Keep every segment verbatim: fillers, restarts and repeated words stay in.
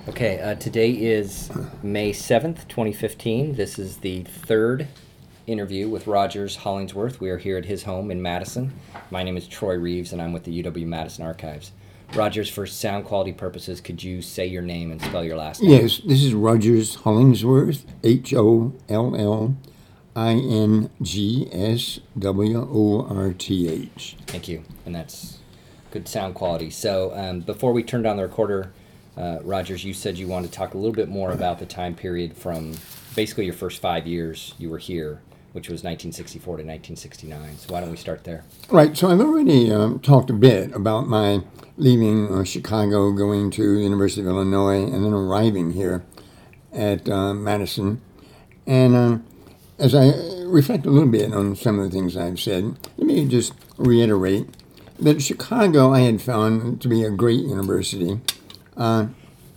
Okay, uh, today is May seventh, twenty fifteen. This is the third interview with Rogers Hollingsworth. We are here at his home in Madison. My name is Troy Reeves, and I'm with the U W-Madison Archives. Rogers, for sound quality purposes, could you say your name and spell your last name? Yes, this is Rogers Hollingsworth, H O L L I N G S W O R T H. Thank you, and that's good sound quality. So um, before we turn down the recorder, uh, Rogers, you said you wanted to talk a little bit more about the time period from basically your first five years you were here, which was nineteen sixty-four to nineteen sixty-nine. So why don't we start there? Right, so I've already um, talked a bit about my leaving uh, Chicago, going to the University of Illinois, and then arriving here at uh, Madison. And uh, as I reflect a little bit on some of the things I've said, let me just reiterate that Chicago I had found to be a great university, uh,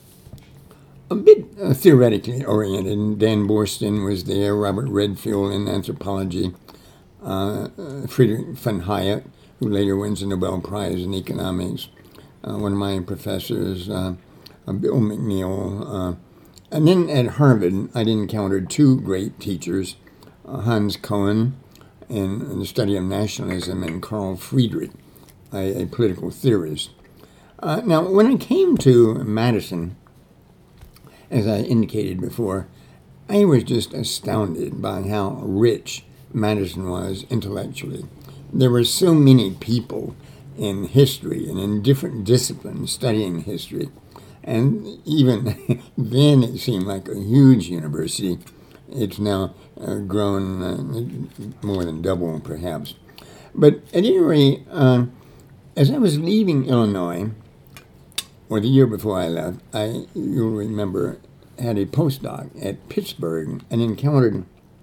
a bit uh, theoretically oriented. Dan Boorstin was there, Robert Redfield in anthropology, uh, Friedrich von Hayek, who later wins the Nobel Prize in economics, uh, one of my professors, uh, uh, Bill McNeil. Uh, and then at Harvard, I'd encountered two great teachers, uh, Hans Cohen in, in the study of nationalism, and Carl Friedrich, a, a political theorist. Uh, now, when I came to Madison, as I indicated before, I was just astounded by how rich Madison was intellectually. There were so many people in history and in different disciplines studying history. And even then it seemed like a huge university. It's now uh, grown uh, more than double, perhaps. But at any rate, uh, as I was leaving Illinois, or the year before I left, I, you'll remember, had a postdoc at Pittsburgh and encountered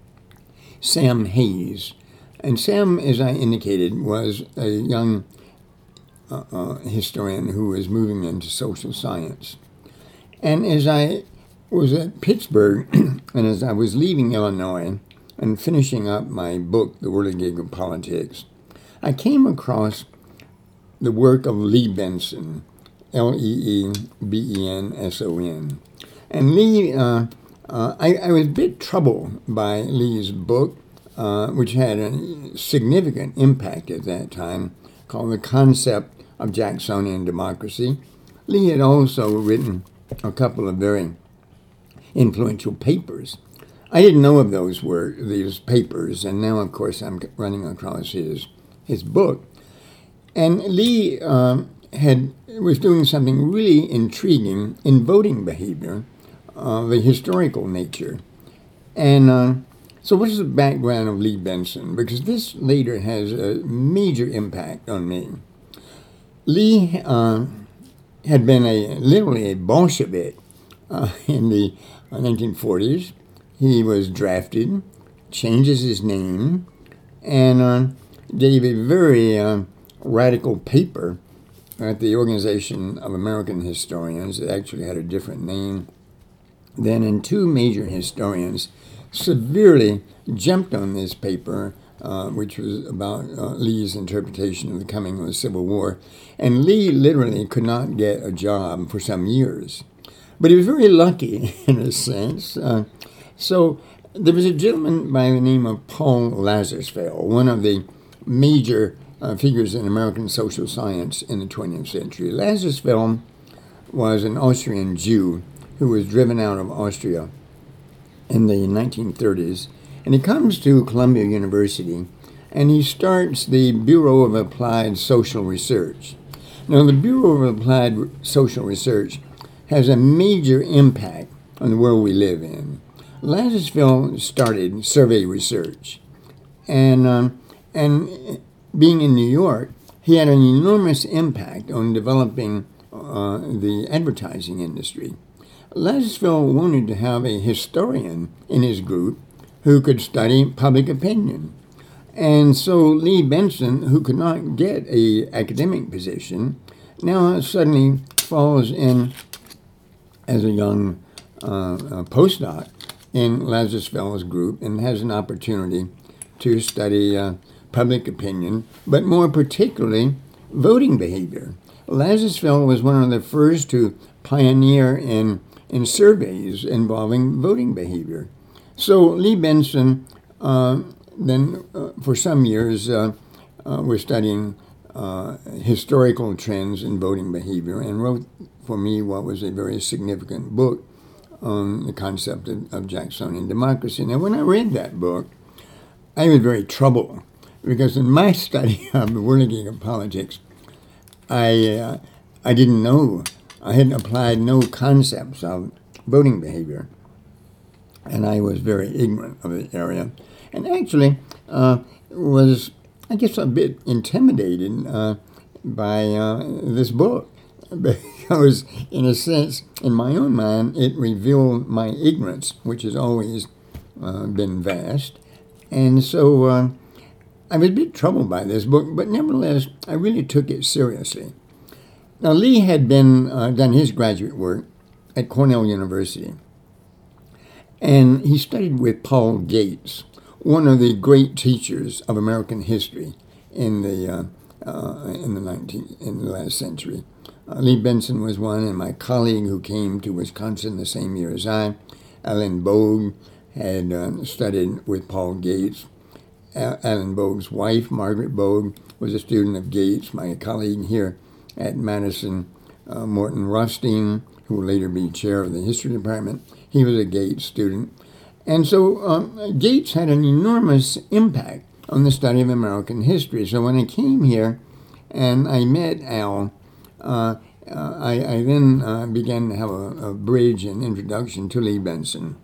Sam Hayes. And Sam, as I indicated, was a young uh, uh, historian who was moving into social science. And as I was at Pittsburgh, and as I was leaving Illinois and finishing up my book, The Whirligig of Politics, I came across the work of Lee Benson, L E E B E N S O N. And Lee, uh, uh, I, I was a bit troubled by Lee's book, uh, which had a significant impact at that time, called The Concept of Jacksonian Democracy. Lee had also written a couple of very influential papers. I didn't know of those were these papers, and now, of course, I'm running across his his book. And Lee uh, had was doing something really intriguing in voting behavior, of a historical nature. And uh, so what is the background of Lee Benson? Because this later has a major impact on me. Lee uh, had been a literally a Bolshevik uh, in the nineteen forties. He was drafted, changes his name, and uh, gave a very uh, radical paper at the Organization of American Historians. It actually had a different name. Then, and two major historians severely jumped on this paper, uh, which was about uh, Lee's interpretation of the coming of the Civil War. And Lee literally could not get a job for some years. But he was very lucky, in a sense. Uh, so there was a gentleman by the name of Paul Lazarsfeld, one of the major uh, figures in American social science in the twentieth century. Lazarsfeld was an Austrian Jew who was driven out of Austria in the nineteen thirties. And he comes to Columbia University, and he starts the Bureau of Applied Social Research. Now, the Bureau of Applied Social Research has a major impact on the world we live in. Lazarsfeld started survey research, and, um, and being in New York, he had an enormous impact on developing uh, the advertising industry. Lazarsfeld wanted to have a historian in his group who could study public opinion. And so Lee Benson, who could not get an academic position, now suddenly falls in as a young uh, uh, postdoc in Lazarsfeld's group and has an opportunity to study uh, public opinion, but more particularly voting behavior. Lazarsfeld was one of the first to pioneer in in surveys involving voting behavior. So Lee Benson, uh, then uh, for some years, uh, uh, was studying uh, historical trends in voting behavior and wrote for me what was a very significant book on the concept of, of Jacksonian democracy. Now, when I read that book, I was very troubled because in my study of the Whirligig of politics, I uh, I didn't know, I hadn't applied no concepts of voting behavior, and I was very ignorant of the area, and actually uh, was, I guess, a bit intimidated uh, by uh, this book, because in a sense, in my own mind, it revealed my ignorance, which has always uh, been vast, and so uh, I was a bit troubled by this book, but nevertheless, I really took it seriously. Now, Lee had been uh, done his graduate work at Cornell University, and he studied with Paul Gates, one of the great teachers of American history in the uh, uh, in the nineteenth in the last century. Uh, Lee Benson was one, and my colleague who came to Wisconsin the same year as I, Alan Bogue, had uh, studied with Paul Gates. Uh, Alan Bogue's wife, Margaret Bogue, was a student of Gates. My colleague here at Madison, uh, Morton Rothstein, who will later be chair of the history department, he was a Gates student. And so um, Gates had an enormous impact on the study of American history. So when I came here and I met Al, uh, uh, I, I then uh, began to have a, a bridge and introduction to Lee Benson.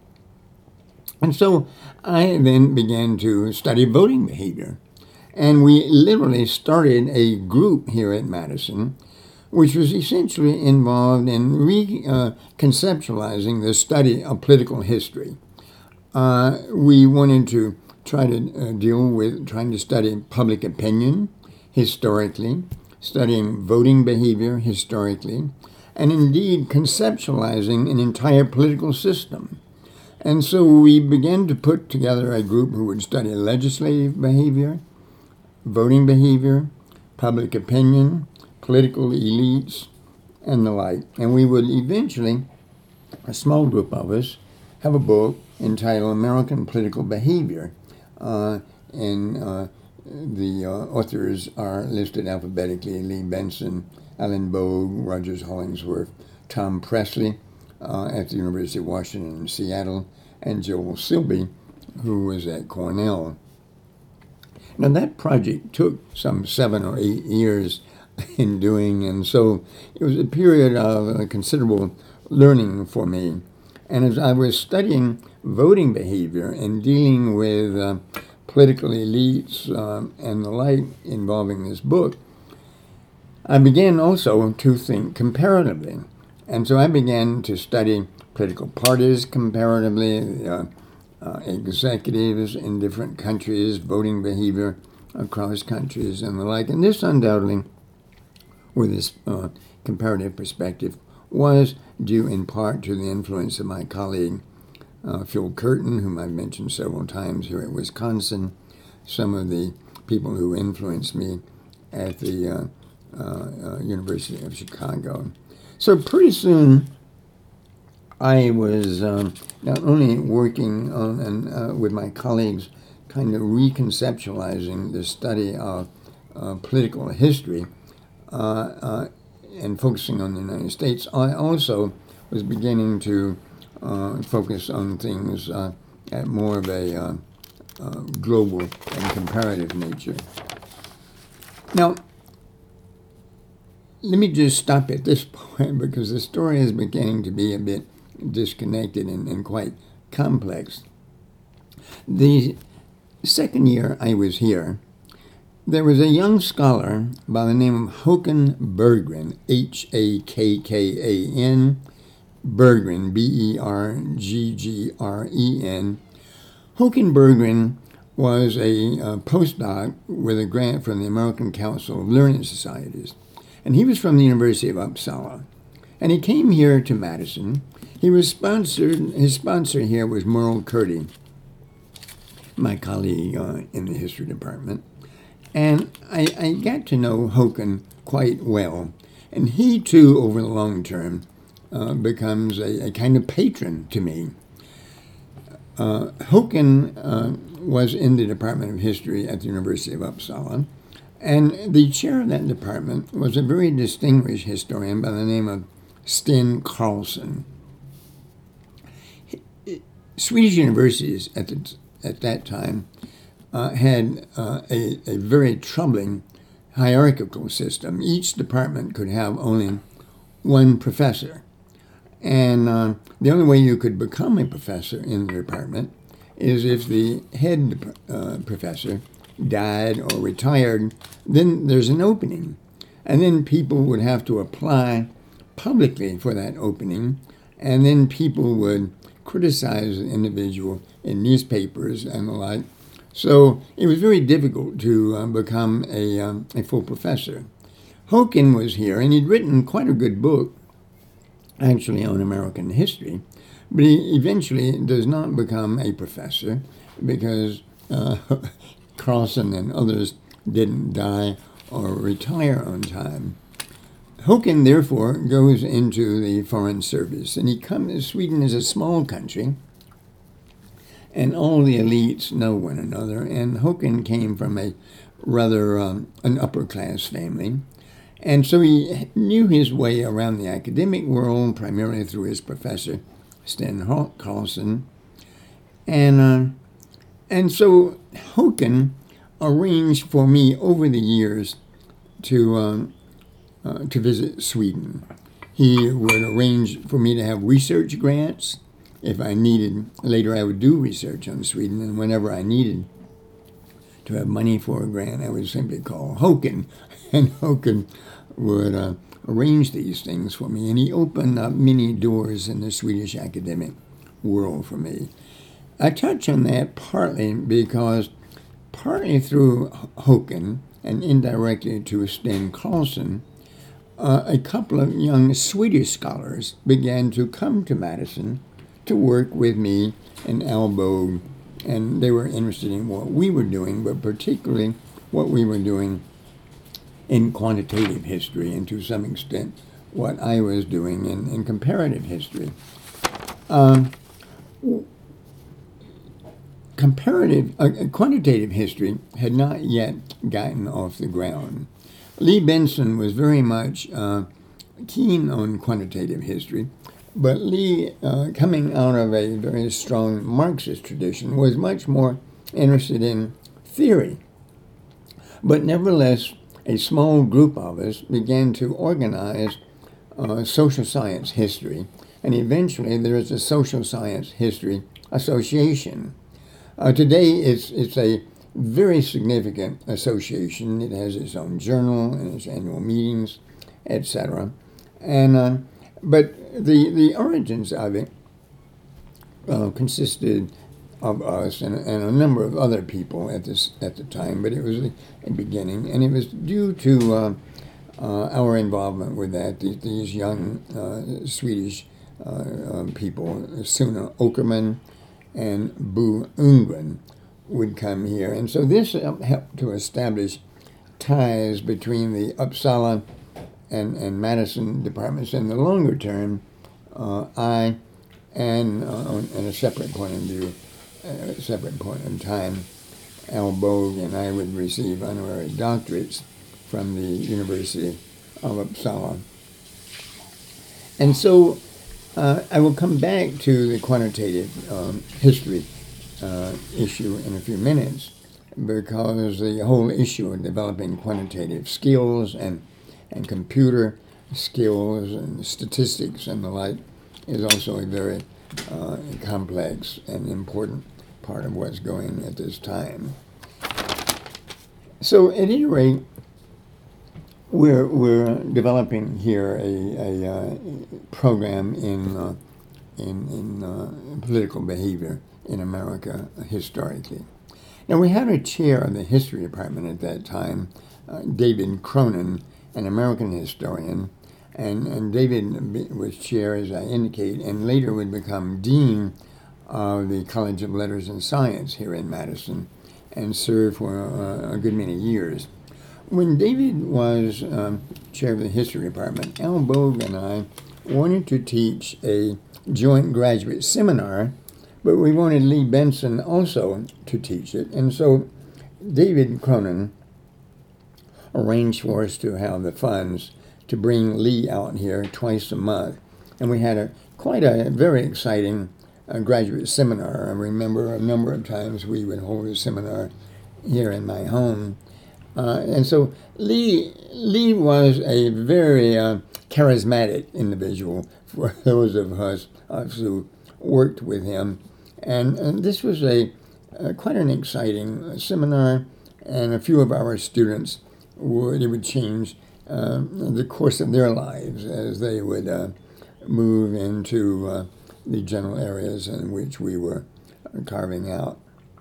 And so I then began to study voting behavior. And we literally started a group here at Madison, which was essentially involved in reconceptualizing uh, the study of political history. Uh, we wanted to try to uh, deal with trying to study public opinion historically, studying voting behavior historically, and indeed conceptualizing an entire political system. And so we began to put together a group who would study legislative behavior, voting behavior, public opinion, political elites, and the like. And we would eventually, a small group of us, have a book entitled American Political Behavior. Uh, and uh, the uh, authors are listed alphabetically: Lee Benson, Alan Bogue, Rogers Hollingsworth, Tom Presley uh, at the University of Washington in Seattle, and Joel Silby, who was at Cornell. Now, that project took some seven or eight years in doing, and so it was a period of uh, considerable learning for me. And as I was studying voting behavior and dealing with uh, political elites uh, and the like involving this book, I began also to think comparatively. And so I began to study political parties comparatively, uh, uh, executives in different countries, voting behavior across countries and the like. And this undoubtedly, with this uh, comparative perspective, was due in part to the influence of my colleague, uh, Phil Curtin, whom I've mentioned several times here at Wisconsin, some of the people who influenced me at the uh, uh, uh, University of Chicago. So pretty soon, I was um, not only working on and uh, with my colleagues, kind of reconceptualizing the study of uh, political history uh, uh, and focusing on the United States. I also was beginning to uh, focus on things uh, at more of a uh, uh, global and comparative nature. Now, let me just stop at this point because the story is beginning to be a bit disconnected and, and quite complex. The second year I was here, there was a young scholar by the name of Håkan Berggren, H A K K A N, Berggren, B E R G G R E N. Håkan Berggren was a uh, postdoc with a grant from the American Council of Learned Societies. And he was from the University of Uppsala. And he came here to Madison. He was sponsored, his sponsor here was Merle Curdy, my colleague uh, in the history department. And I, I got to know Håkan quite well. And he, too, over the long term, uh, becomes a, a kind of patron to me. Uh, Hoken uh, was in the Department of History at the University of Uppsala, and the chair of that department was a very distinguished historian by the name of Sten Carlson. Swedish universities at, the, at that time uh, had uh, a, a very troubling hierarchical system. Each department could have only one professor. And uh, the only way you could become a professor in the department is if the head uh, professor died or retired, then there's an opening. And then people would have to apply publicly for that opening, and then people would criticize the individual in newspapers and the like. So it was very difficult to uh, become a, um, a full professor. Hoken was here, and he'd written quite a good book, actually on American history, but he eventually does not become a professor because uh, Carlson and others didn't die or retire on time. Hoken, therefore, goes into the Foreign Service, and he comes. Sweden is a small country, and all the elites know one another, and Hoken came from a rather um, an upper-class family, and so he knew his way around the academic world, primarily through his professor, Sten Carlson, and, uh, and so Hoken arranged for me over the years to um, uh, to visit Sweden. He would arrange for me to have research grants if I needed. Later I would do research on Sweden, and whenever I needed to have money for a grant, I would simply call Hoken, and Hoken would uh, arrange these things for me, and he opened up many doors in the Swedish academic world for me. I touch on that partly because partly through Hoken and indirectly to Sten Carlson, uh, a couple of young Swedish scholars began to come to Madison to work with me and Al Bogue, and they were interested in what we were doing, but particularly what we were doing in quantitative history, and to some extent what I was doing in, in comparative history. Um, comparative, uh, quantitative history had not yet gotten off the ground. Lee Benson was very much uh, keen on quantitative history, but Lee, uh, coming out of a very strong Marxist tradition, was much more interested in theory. But nevertheless, a small group of us began to organize uh, social science history, and eventually there is a social science history association. Uh, today, it's it's a very significant association. It has its own journal and its annual meetings, et cetera. And uh, but the the origins of it uh, consisted of us and, and a number of other people at this at the time. But it was a, a beginning, and it was due to uh, uh, our involvement with that. These, these young uh, Swedish uh, um, people, Sune Åkerman and Bo Ungren, would come here. And so this helped to establish ties between the Uppsala and, and Madison departments. In the longer term, uh, I, and uh, in a separate point of view, a separate point in time, Al Bogue and I would receive honorary doctorates from the University of Uppsala. And so uh, I will come back to the quantitative um, history Uh, issue in a few minutes, because the whole issue of developing quantitative skills and and computer skills and statistics and the like is also a very uh, complex and important part of what's going at this time. So at any rate, we're we're developing here a, a uh, program in uh, in, in uh, political behavior in America historically. Now, we had a chair of the history department at that time, uh, David Cronin, an American historian, and, and David was chair, as I indicate, and later would become dean of the College of Letters and Science here in Madison and served for uh, a good many years. When David was um, chair of the history department, Al Bogue and I wanted to teach a joint graduate seminar, but we wanted Lee Benson also to teach it. And so David Cronin arranged for us to have the funds to bring Lee out here twice a month. And we had a quite a very exciting uh, graduate seminar. I remember a number of times we would hold a seminar here in my home. Uh, and so Lee, Lee was a very uh, charismatic individual for those of us, us who worked with him. And, and this was a uh, quite an exciting uh, seminar, and a few of our students would, it would change uh, the course of their lives as they would uh, move into uh, the general areas in which we were carving out.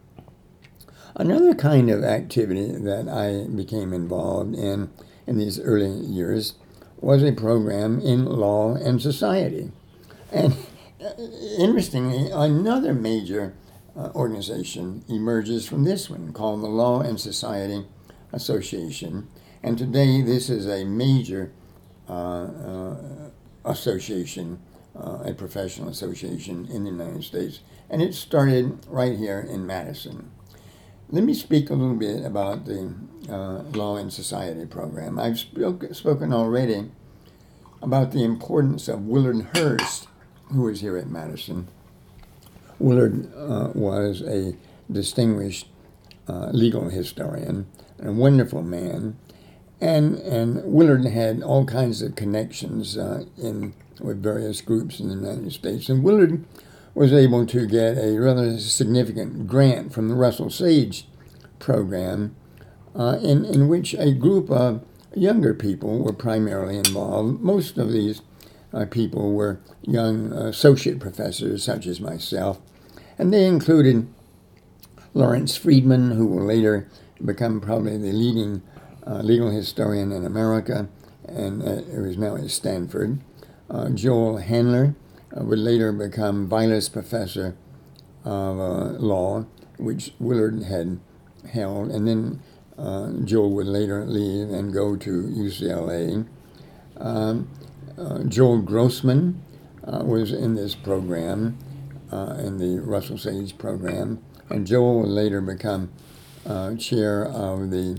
Another kind of activity that I became involved in in these early years was a program in law and society. And interestingly, another major uh, organization emerges from this one called the Law and Society Association. And today this is a major uh, uh, association, uh, a professional association in the United States. And it started right here in Madison. Let me speak a little bit about the uh, Law and Society program. I've spoke, spoken already about the importance of Willard Hurst, who was here at Madison. Willard uh, was a distinguished uh, legal historian, a wonderful man, and and Willard had all kinds of connections uh, in with various groups in the United States. And Willard was able to get a rather significant grant from the Russell Sage program, uh, in, in which a group of younger people were primarily involved. Most of these uh, people were young uh, associate professors, such as myself, and they included Lawrence Friedman, who will later become probably the leading uh, legal historian in America, and uh, who is now at Stanford. Uh, Joel Handler uh, would later become Vilas Professor of uh, Law, which Willard had held, and then uh, Joel would later leave and go to U C L A. Um, uh, Joel Grossman uh, was in this program, uh, in the Russell Sage program, and Joel would later become uh, chair of the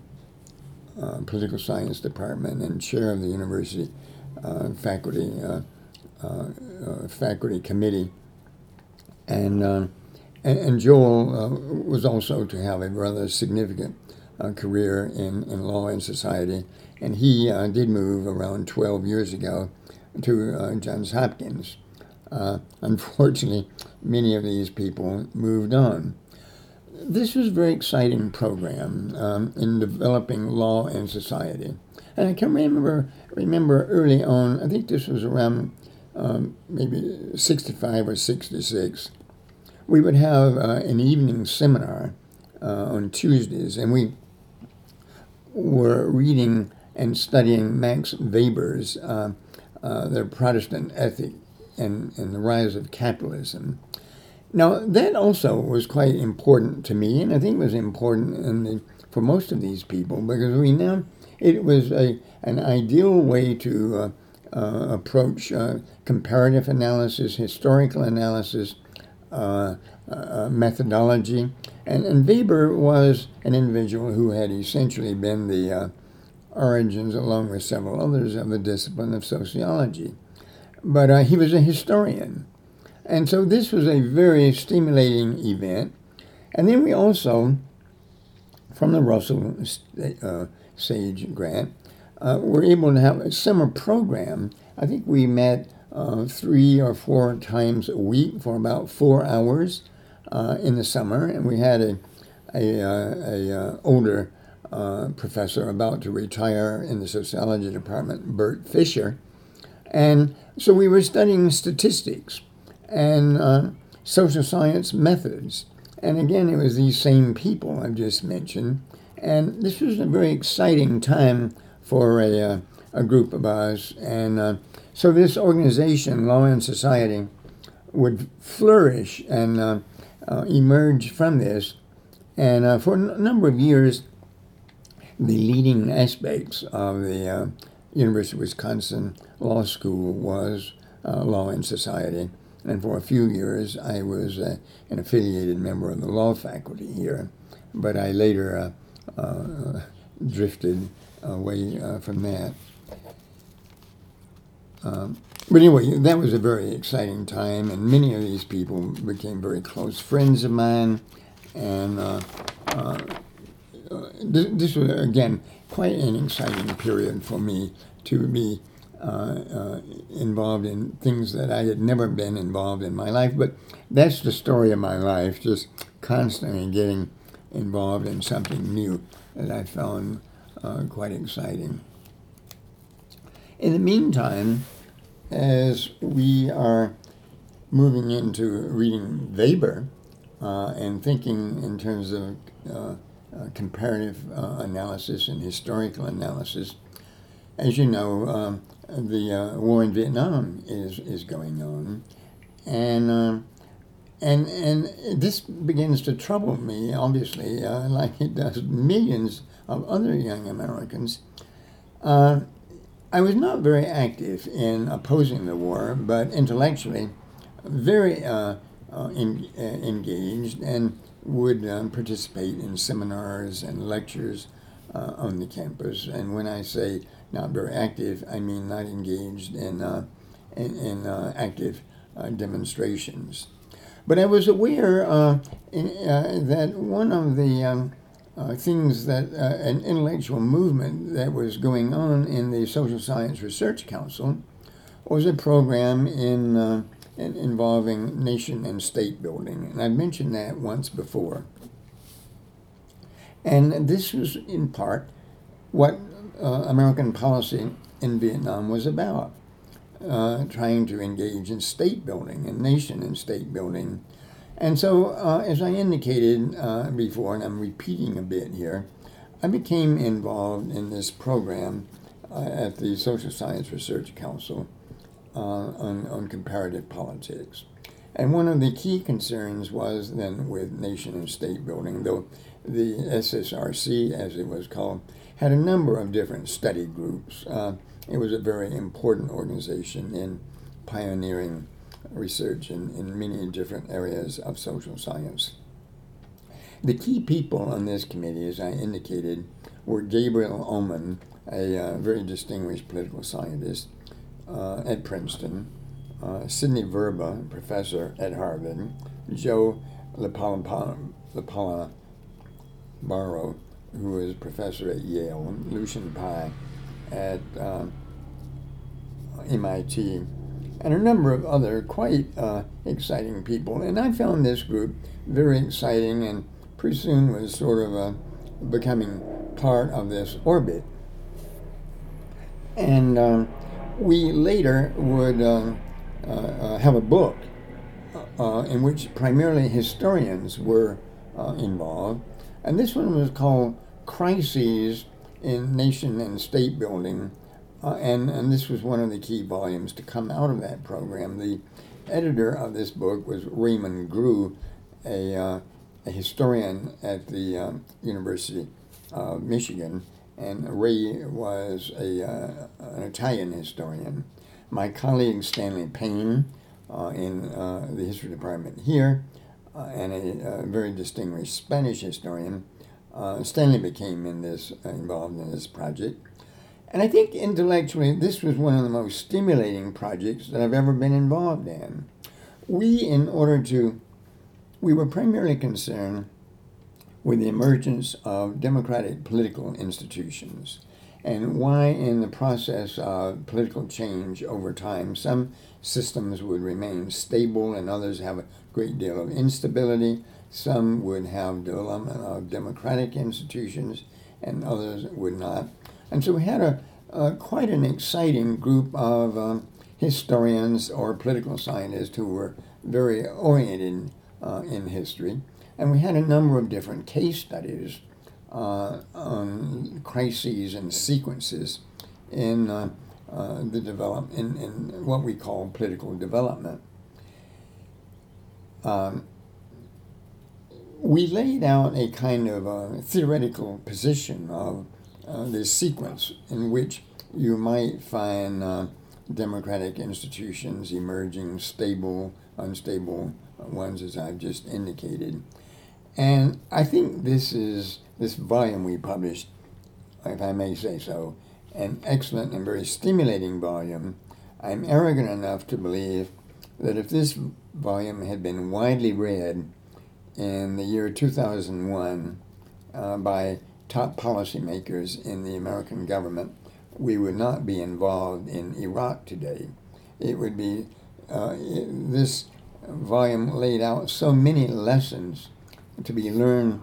uh, political science department and chair of the university uh, faculty uh, uh, uh, faculty committee. And uh, and, and Joel uh, was also to have a rather significant uh, career in, in law and society, and he uh, did move around twelve years ago to uh, Johns Hopkins. Uh, unfortunately, many of these people moved on. This was a very exciting program um, in developing law and society. And I can remember remember early on, I think this was around um, maybe sixty-five or sixty-six, we would have uh, an evening seminar uh, on Tuesdays, and we were reading and studying Max Weber's uh, uh, The Protestant Ethic and, and the Rise of Capitalism. Now, that also was quite important to me, and I think it was important in the, for most of these people, because we now, it was a an ideal way to uh, uh, approach uh, comparative analysis, historical analysis, uh, uh, methodology. And, and Weber was an individual who had essentially been the uh, origins, along with several others, of the discipline of sociology. But uh, he was a historian. And so this was a very stimulating event. And then we also, from the Russell uh, Sage grant, uh, were able to have a summer program. I think we met uh, three or four times a week for about four hours uh, in the summer. And we had a, a, uh, a uh, older uh, professor about to retire in the sociology department, Bert Fisher. And so we were studying statistics and uh, social science methods. And again, it was these same people I've just mentioned. And this was a very exciting time for a, uh, a group of us. And uh, so this organization, Law and Society, would flourish and uh, uh, emerge from this. And uh, for a n- number of years, the leading aspects of the uh, University of Wisconsin Law School was uh, Law and Society. And for a few years, I was uh, an affiliated member of the law faculty here. But I later uh, uh, drifted away uh, from that. Um, but anyway, that was a very exciting time, and many of these people became very close friends of mine. And uh, uh, th- this was, again, quite an exciting period for me to be uh, uh, involved in things that I had never been involved in my life. But that's the story of my life, just constantly getting involved in something new that I found uh, quite exciting. In the meantime, as we are moving into reading Weber uh, and thinking in terms of uh, uh, comparative uh, analysis and historical analysis, as you know, um, the uh, war in Vietnam is, is going on, and uh, and and this begins to trouble me, obviously, uh, like it does millions of other young Americans. Uh, I was not very active in opposing the war, but intellectually very uh, uh, in, uh, engaged, and would um, participate in seminars and lectures uh, on the campus. And when I say not very active, I mean not engaged in, uh, in, in uh, active uh, demonstrations. But I was aware uh, in, uh, that one of the um, Uh, things that uh, an intellectual movement that was going on in the Social Science Research Council was a program in, uh, in involving nation and state building, and I've mentioned that once before. And this was in part what uh, American policy in Vietnam was about, uh, trying to engage in state building and nation and state building. And so, uh, as I indicated uh, before, and I'm repeating a bit here, I became involved in this program uh, at the Social Science Research Council uh, on, on comparative politics. And one of the key concerns was then with nation and state building, though the S S R C, as it was called, had a number of different study groups. Uh, it was a very important organization in pioneering research in, in many different areas of social science. The key people on this committee, as I indicated, were Gabriel Oman, a uh, very distinguished political scientist uh, at Princeton, uh, Sidney Verba, professor at Harvard, Joe LaPala Barrow, who is professor at Yale, Lucian Pye at uh, M I T, and a number of other quite uh, exciting people. And I found this group very exciting, and pretty soon was sort of uh, becoming part of this orbit. And um, we later would uh, uh, uh, have a book uh, in which primarily historians were uh, involved. And this one was called Crises in Nation and State Building. Uh, and, and this was one of the key volumes to come out of that program. The editor of this book was Raymond Grew, a, uh, a historian at the um, University of Michigan, and Ray was a, uh, an Italian historian. My colleague Stanley Payne uh, in uh, the history department here, uh, and a, a very distinguished Spanish historian. Uh, Stanley became in this uh, involved in this project. And I think intellectually, this was one of the most stimulating projects that I've ever been involved in. We, in order to, we were primarily concerned with the emergence of democratic political institutions and why in the process of political change over time, some systems would remain stable and others have a great deal of instability. Some would have development of democratic institutions and others would not. And so we had a, uh, quite an exciting group of um, historians or political scientists who were very oriented uh, in history. And we had a number of different case studies uh, on crises and sequences in uh, uh, the develop in, in what we call political development. Um, we laid out a kind of a theoretical position of Uh, this sequence in which you might find uh, democratic institutions emerging, stable, unstable ones, as I've just indicated. And I think this is, this volume we published, if I may say so, an excellent and very stimulating volume. I'm arrogant enough to believe that if this volume had been widely read in the year two thousand one uh, by top policymakers in the American government, we would not be involved in Iraq today. It would be, uh, it, this volume laid out so many lessons to be learned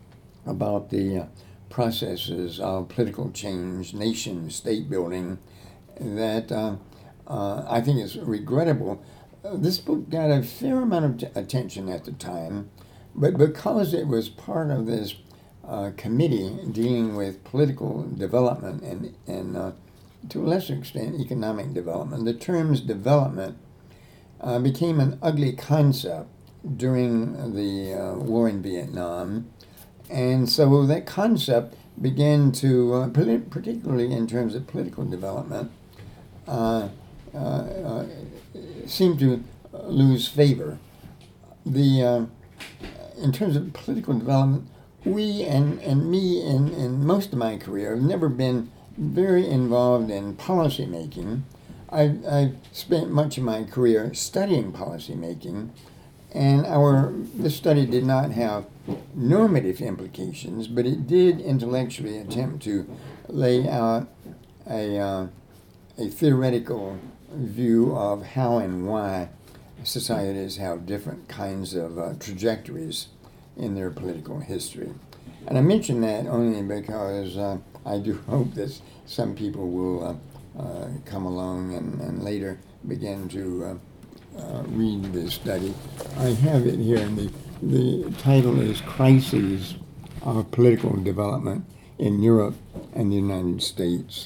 about the uh, processes of political change, nation state building, that uh, uh, I think is regrettable. Uh, this book got a fair amount of t- attention at the time, but because it was part of this uh, committee dealing with political development and, and uh, to a lesser extent, economic development, the terms development uh, became an ugly concept during the uh, war in Vietnam. And so that concept began to, uh, particularly in terms of political development, uh, uh, uh, seem to lose favor. The uh, in terms of political development, we and, and me in, in most of my career have never been very involved in policy making. I've, I've spent much of my career studying policy making, and our this study did not have normative implications, but it did intellectually attempt to lay out a, uh, a theoretical view of how and why societies have different kinds of uh, trajectories in their political history. And I mention that only because uh, I do hope that some people will uh, uh, come along and, and later begin to uh, uh, read this study. I have it here, and the, the title is Crises of Political Development in Europe and the United States.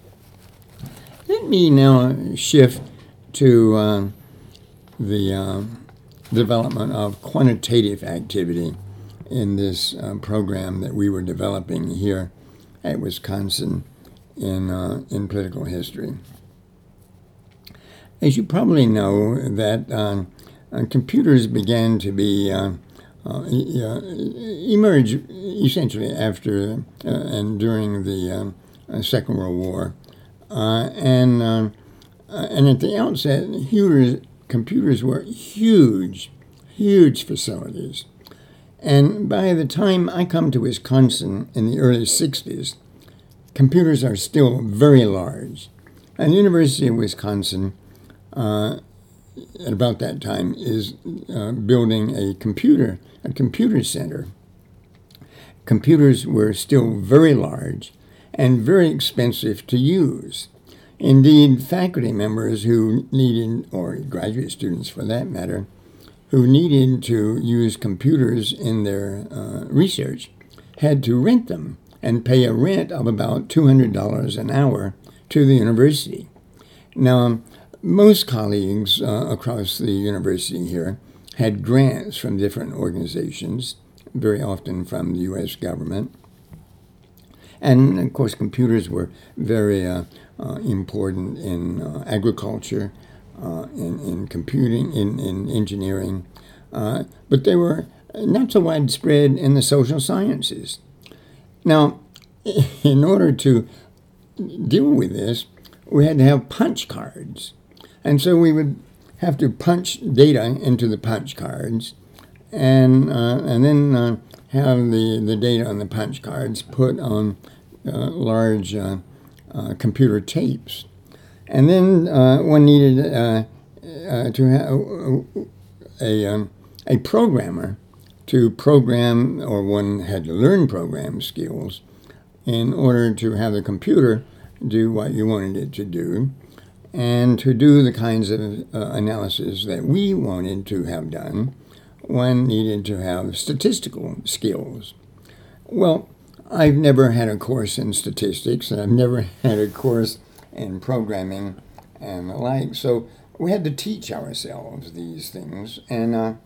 Let me now shift to uh, the uh, development of quantitative activity in this uh, program that we were developing here at Wisconsin in uh, in political history. As you probably know, that uh, uh, computers began to be uh, uh, e- uh, emerge essentially after uh, and during the uh, Second World War, uh, and uh, and at the outset, computers computers were huge, huge facilities. And by the time I come to Wisconsin in the early sixties, computers are still very large. And the University of Wisconsin, uh, at about that time, is uh, building a computer, a computer center. Computers were still very large and very expensive to use. Indeed, faculty members who needed, or graduate students for that matter, who needed to use computers in their uh, research had to rent them and pay a rent of about two hundred dollars an hour to the university. Now, most colleagues uh, across the university here had grants from different organizations, very often from the U S government. And, of course, computers were very uh, uh, important in uh, agriculture, Uh, in, in computing, in, in engineering, uh, but they were not so widespread in the social sciences. Now, in order to deal with this, we had to have punch cards. And so we would have to punch data into the punch cards and uh, and then uh, have the, the data on the punch cards put on uh, large uh, uh, computer tapes. And then uh, one needed uh, uh, to have a, um, a programmer to program, or one had to learn program skills in order to have the computer do what you wanted it to do and to do the kinds of uh, analysis that we wanted to have done. One needed to have statistical skills. Well, I've never had a course in statistics, and I've never had a course in programming and the like. So we had to teach ourselves these things. And uh,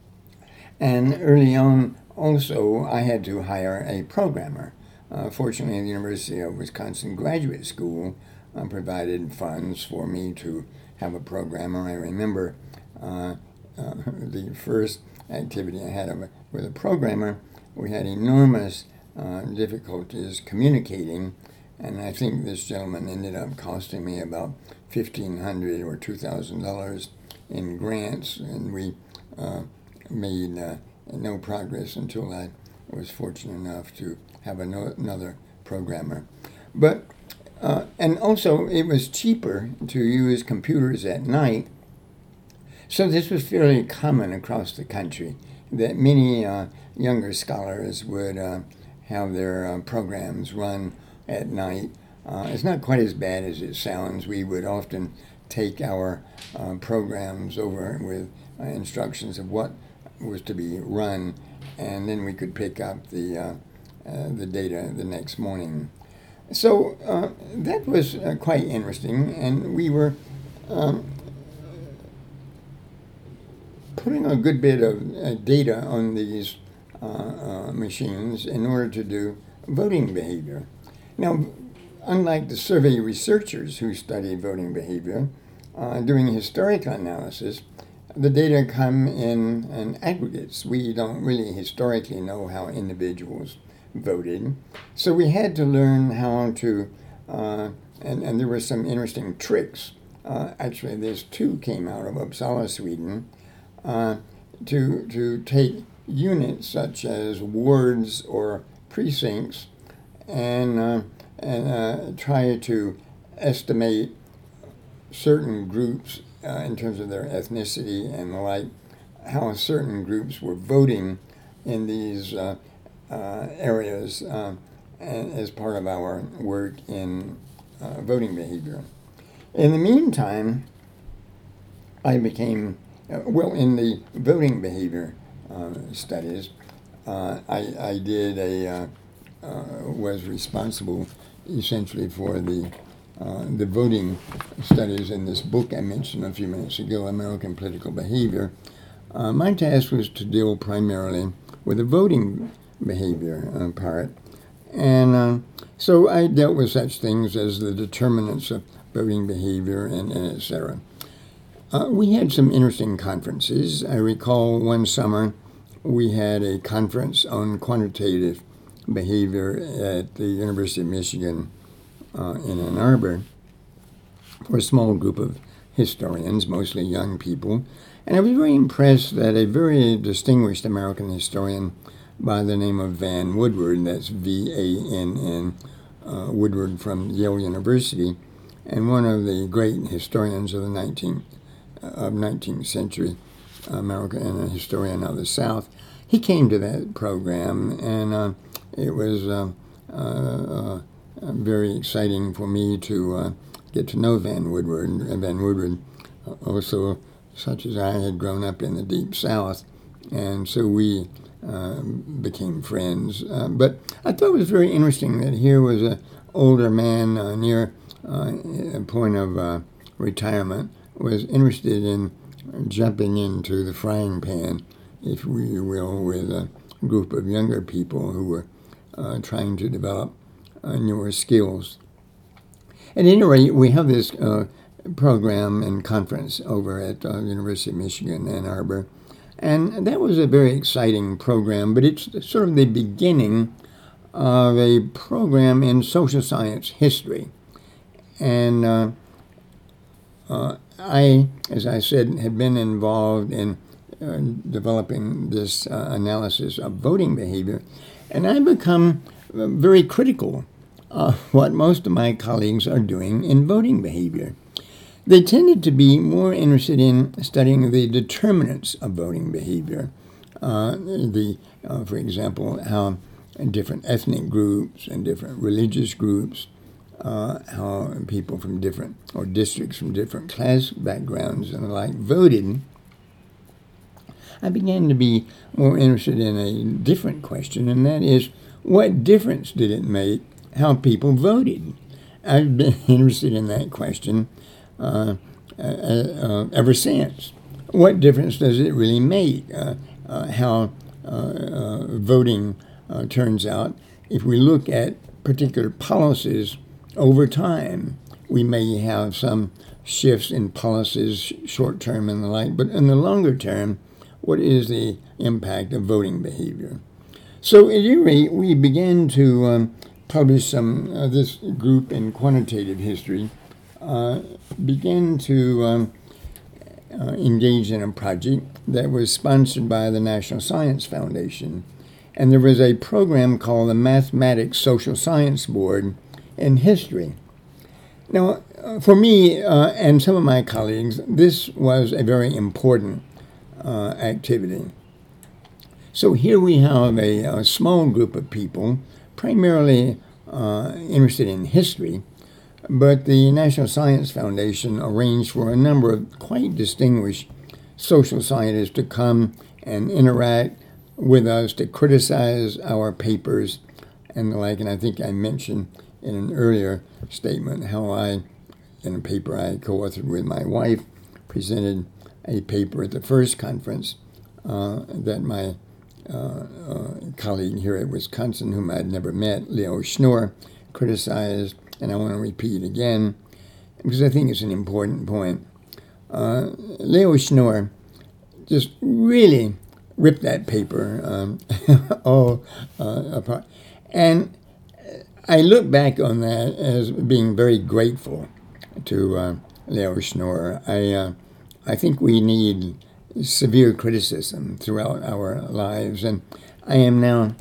and early on, also, I had to hire a programmer. Uh, fortunately, the University of Wisconsin Graduate School uh, provided funds for me to have a programmer. I remember uh, uh, the first activity I had with a programmer, we had enormous uh, difficulties communicating, and I think this gentleman ended up costing me about fifteen hundred dollars or two thousand dollars in grants, and we uh, made uh, no progress until I was fortunate enough to have ano- another programmer. But uh, and also it was cheaper to use computers at night, so this was fairly common across the country that many uh, younger scholars would uh, have their uh, programs run at night. Uh, it's not quite as bad as it sounds. We would often take our uh, programs over with uh, instructions of what was to be run, and then we could pick up the uh, uh, the data the next morning. So uh, that was uh, quite interesting, and we were um, putting a good bit of uh, data on these uh, uh, machines in order to do voting behavior. Now, unlike the survey researchers who study voting behavior, uh, doing historical analysis, the data come in, in aggregates. We don't really historically know how individuals voted. So we had to learn how to, uh, and, and there were some interesting tricks. Uh, actually, there's two came out of Uppsala, Sweden, uh, to, to take units such as wards or precincts and, uh, and uh, try to estimate certain groups uh, in terms of their ethnicity and the like, how certain groups were voting in these uh, uh, areas uh, as part of our work in uh, voting behavior. In the meantime, I became, uh, well, in the voting behavior uh, studies, uh, I, I did a, uh, uh, was responsible essentially for the uh, the voting studies in this book I mentioned a few minutes ago, American Political Behavior. Uh, my task was to deal primarily with the voting behavior uh, part. And uh, so I dealt with such things as the determinants of voting behavior and, and et cetera. Uh, we had some interesting conferences. I recall one summer we had a conference on quantitative behavior at the University of Michigan uh, in Ann Arbor for a small group of historians, mostly young people. And I was very impressed that a very distinguished American historian by the name of Van Woodward, that's V A N N, uh, Woodward from Yale University, and one of the great historians of the nineteenth, uh, of nineteenth century America and a historian of the South, he came to that program, and uh, it was uh, uh, uh, very exciting for me to uh, get to know Van Woodward. And Van Woodward, uh, also, such as I, had grown up in the Deep South, and so we uh, became friends. Uh, but I thought it was very interesting that here was an older man uh, near uh, a point of uh, retirement, was interested in jumping into the frying pan, if we will, with a group of younger people who were uh, trying to develop uh, newer skills. At any rate, we have this uh, program and conference over at uh, University of Michigan, Ann Arbor, and that was a very exciting program, but it's sort of the beginning of a program in social science history. And uh, uh, I, as I said, had been involved in uh, developing this uh, analysis of voting behavior, and I've become uh, very critical of what most of my colleagues are doing in voting behavior. They tended to be more interested in studying the determinants of voting behavior. Uh, the, uh, for example, how different ethnic groups and different religious groups, uh, how people from different, or districts from different class backgrounds and the like voted. I began to be more interested in a different question, and that is, what difference did it make how people voted? I've been interested in that question uh, uh, uh, ever since. What difference does it really make uh, uh, how uh, uh, voting uh, turns out if we look at particular policies over time? we may have some shifts in policies, short term and the like, but in the longer term, what is the impact of voting behavior? So at any rate, we began to um, publish some, uh, this group in quantitative history uh, began to um, uh, engage in a project that was sponsored by the National Science Foundation. And there was a program called the Mathematics Social Science Board in history. Now, uh, for me uh, and some of my colleagues, this was a very important uh, activity. So here we have a, a small group of people, primarily uh, interested in history, but the National Science Foundation arranged for a number of quite distinguished social scientists to come and interact with us, to criticize our papers and the like. And I think I mentioned in an earlier statement how I, in a paper I co-authored with my wife, presented a paper at the first conference uh, that my uh, uh, colleague here at Wisconsin, whom I'd never met, Leo Schnorr, criticized, and I want to repeat again because I think it's an important point. Uh, Leo Schnorr just really ripped that paper um, all uh, apart. And I look back on that as being very grateful to uh, Leo Schnorr. I, uh, I think we need severe criticism throughout our lives, and I am now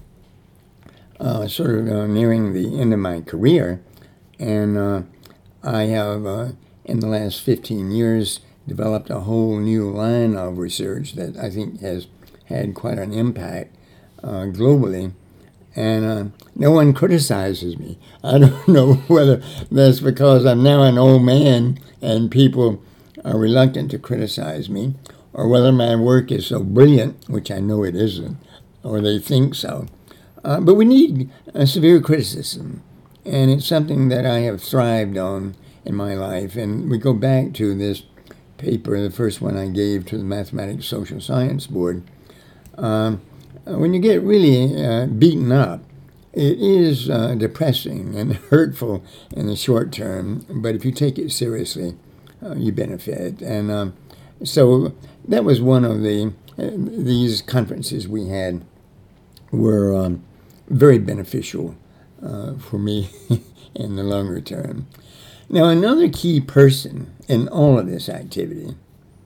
uh, sort of uh, nearing the end of my career, and uh, I have, uh, in the last fifteen years, developed a whole new line of research that I think has had quite an impact uh, globally, and uh, no one criticizes me. I don't know whether that's because I'm now an old man and people are reluctant to criticize me, or whether my work is so brilliant, which I know it isn't, or they think so. Uh, but we need a severe criticism, and it's something that I have thrived on in my life. And we go back to this paper, the first one I gave to the Mathematics Social Science Board. Um, when you get really uh, beaten up, it is uh, depressing and hurtful in the short term, but if you take it seriously, uh, you benefit. And um, so that was one of the, uh, these conferences we had were um, very beneficial uh, for me in the longer term. Now, another key person in all of this activity,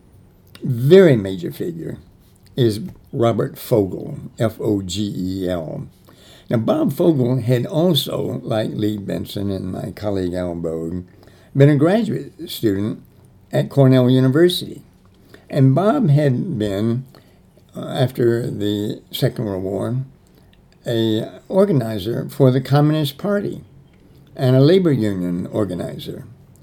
very major figure, is Robert Fogel, F O G E L. Now, Bob Fogel had also, like Lee Benson and my colleague Al Bogue, been a graduate student at Cornell University. And Bob had been, uh, after the Second World War, a organizer for the Communist Party and a labor union organizer.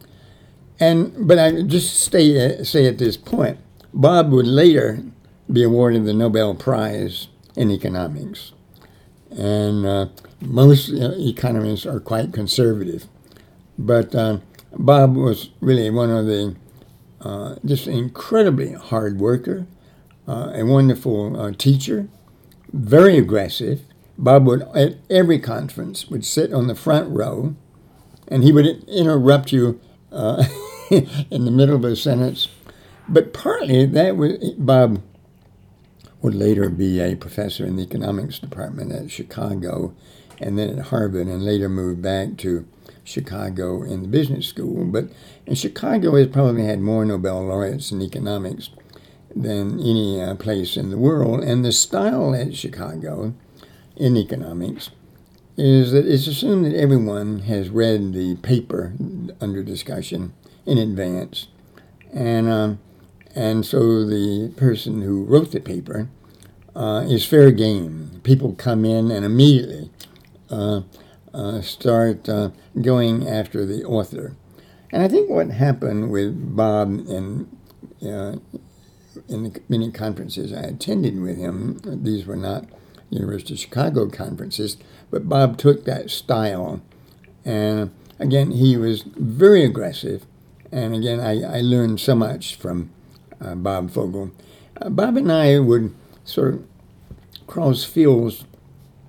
And but I just stay, say at this point, Bob would later be awarded the Nobel Prize in economics. And uh, most uh, economists are quite conservative. But uh, Bob was really one of the, uh, just an incredibly hard worker, uh, a wonderful uh, teacher, very aggressive. Bob would, at every conference, would sit on the front row, and he would interrupt you uh, in the middle of a sentence. But partly that was, Bob would later be a professor in the economics department at Chicago, and then at Harvard, and later moved back to Chicago in the business school. But in Chicago, has probably had more Nobel laureates in economics than any uh, place in the world. And the style at Chicago in economics is that it's assumed that everyone has read the paper under discussion in advance. And um, and so the person who wrote the paper uh, is fair game. People come in and immediately uh, uh, start uh, going after the author. And I think what happened with Bob in, uh, in the many conferences I attended with him, these were not University of Chicago conferences, but Bob took that style, and again, he was very aggressive, and again, I, I learned so much from uh, Bob Fogel. Uh, Bob and I would sort of cross fields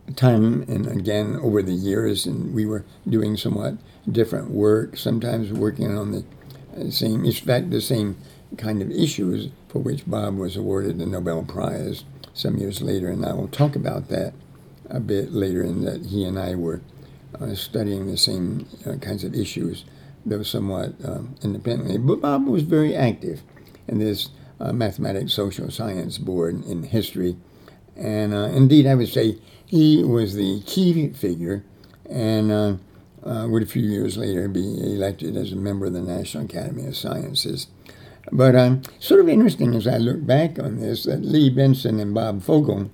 time and again over the years, and we were doing somewhat different work, sometimes working on the same, in fact, the same kind of issues for which Bob was awarded the Nobel Prize some years later, and I will talk about that a bit later, in that he and I were uh, studying the same uh, kinds of issues, though somewhat uh, independently. But Bob was very active in this uh, Mathematics Social Science Board in history, and uh, indeed I would say he was the key figure, and uh, uh, would a few years later be elected as a member of the National Academy of Sciences. But um, sort of interesting as I look back on this, that Lee Benson and Bob Fogel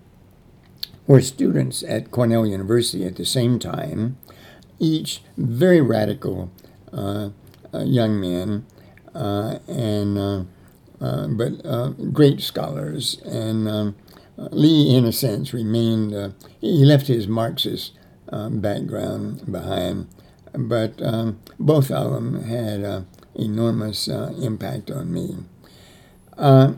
were students at Cornell University at the same time, each very radical uh, uh, young men, uh, and uh, uh, but uh, great scholars. And um, uh, Lee, in a sense, remained, uh, he left his Marxist um, background behind, but um, both of them had uh, enormous uh, impact on me. Uh,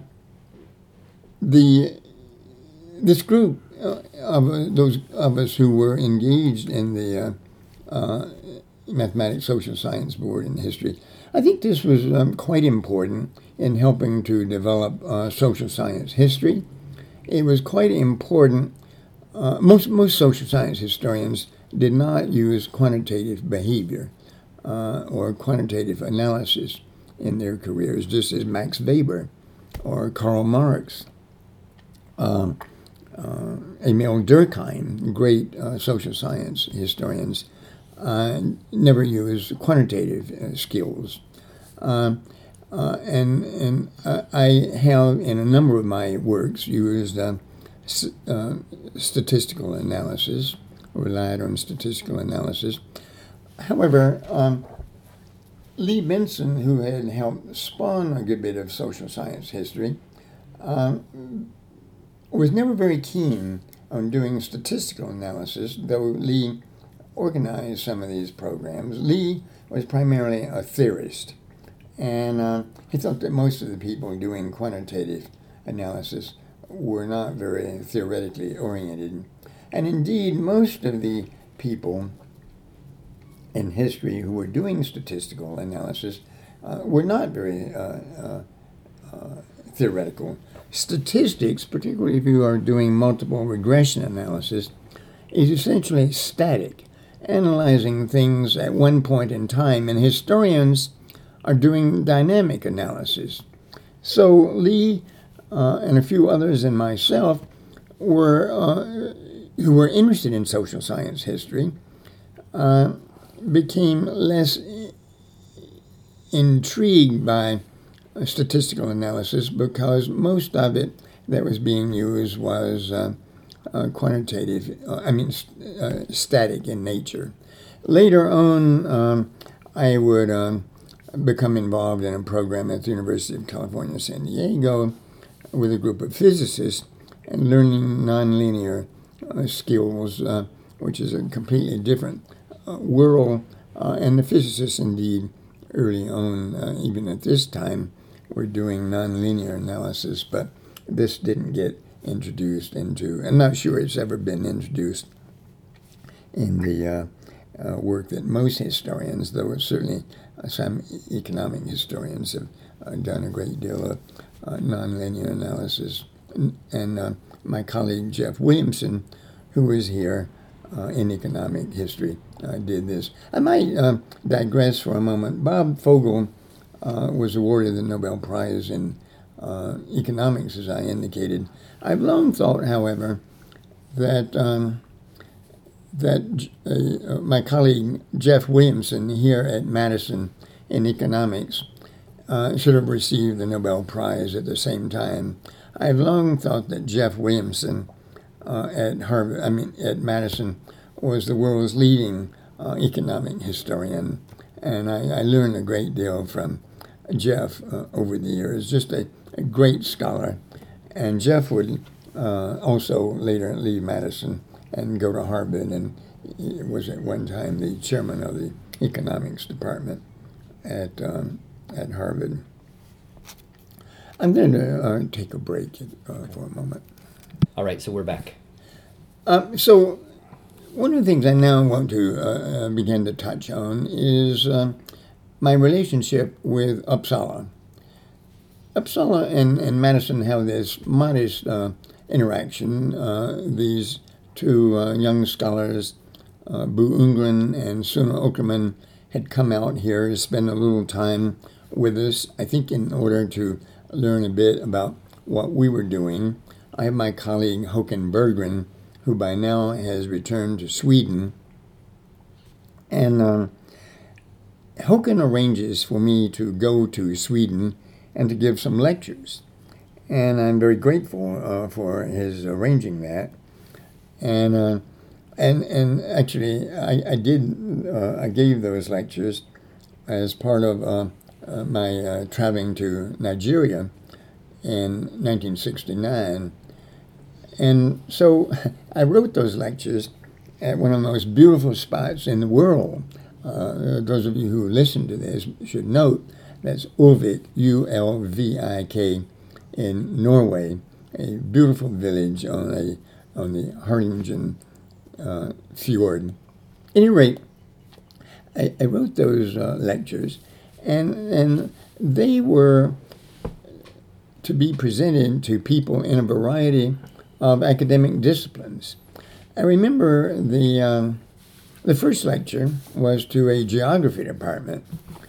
the this group uh, of uh, those of us who were engaged in the uh, uh, Mathematics Social Science Board in history, I think this was um, quite important in helping to develop uh, social science history. It was quite important. Uh, most most social science historians did not use quantitative behavior uh, or quantitative analysis in their careers, just as Max Weber or Karl Marx, um, uh, Emil Durkheim, great uh, social science historians, uh, never used quantitative uh, skills. Uh, uh, and and uh, I have, in a number of my works, used uh, s- uh, statistical analysis, relied on statistical analysis. However, um, Lee Benson, who had helped spawn a good bit of social science history, um, was never very keen on doing statistical analysis, though Lee organized some of these programs. Lee was primarily a theorist, and uh, he thought that most of the people doing quantitative analysis were not very theoretically oriented. And indeed, most of the people in history who were doing statistical analysis uh, were not very uh, uh, uh, theoretical. Statistics, particularly if you are doing multiple regression analysis, is essentially static, analyzing things at one point in time, and historians are doing dynamic analysis. So Lee uh, and a few others and myself were uh, who were interested in social science history uh, became less intrigued by statistical analysis, because most of it that was being used was uh, uh, quantitative, uh, I mean uh, static in nature. Later on, um, I would um, become involved in a program at the University of California, San Diego, with a group of physicists and learning nonlinear uh, skills, uh, which is a completely different uh, world. Uh, and the physicists, indeed, early on, uh, even at this time, were doing nonlinear analysis, but this didn't get introduced into, I'm not sure it's ever been introduced in the uh, uh, work that most historians, though certainly uh, some economic historians have uh, done a great deal of uh, nonlinear analysis. And, and uh, my colleague Jeff Williamson, who was here uh, in economic history, uh, did this. I might uh, digress for a moment. Bob Fogel uh, was awarded the Nobel Prize in uh, economics, as I indicated. I've long thought, however, that um, that uh, my colleague Jeff Williamson here at Madison in economics uh, should have received the Nobel Prize at the same time. I've long thought that Jeff Williamson uh, at Harvard, I mean at Madison, was the world's leading uh, economic historian, and I, I learned a great deal from Jeff uh, over the years. Just a, a great scholar, and Jeff would uh, also later leave Madison and go to Harvard, and he was at one time the chairman of the economics department at um, at Harvard. I'm going to uh, take a break uh, for a moment. All right, so we're back. Uh, so, one of the things I now want to uh, begin to touch on is uh, my relationship with Uppsala. Uppsala and, and Madison have this modest uh, interaction. Uh, these two uh, young scholars, uh, Bo Ungren and Suna Okerman, had come out here to spend a little time with us, I think in order to learn a bit about what we were doing. I have my colleague Håkan Berggren, who by now has returned to Sweden. And uh, Håkan arranges for me to go to Sweden and to give some lectures. And I'm very grateful uh, for his arranging that. And uh, and and actually, I, I did uh, I gave those lectures as part of uh, uh, my uh, traveling to Nigeria in nineteen sixty-nine. And so I wrote those lectures at one of the most beautiful spots in the world. Uh, those of you who listen to this should note that's Ulvik, U L V I K, in Norway, a beautiful village on a on the Harlingen uh, fjord. At any rate, I, I wrote those uh, lectures, and and they were to be presented to people in a variety of academic disciplines. I remember the um, the first lecture was to a geography department,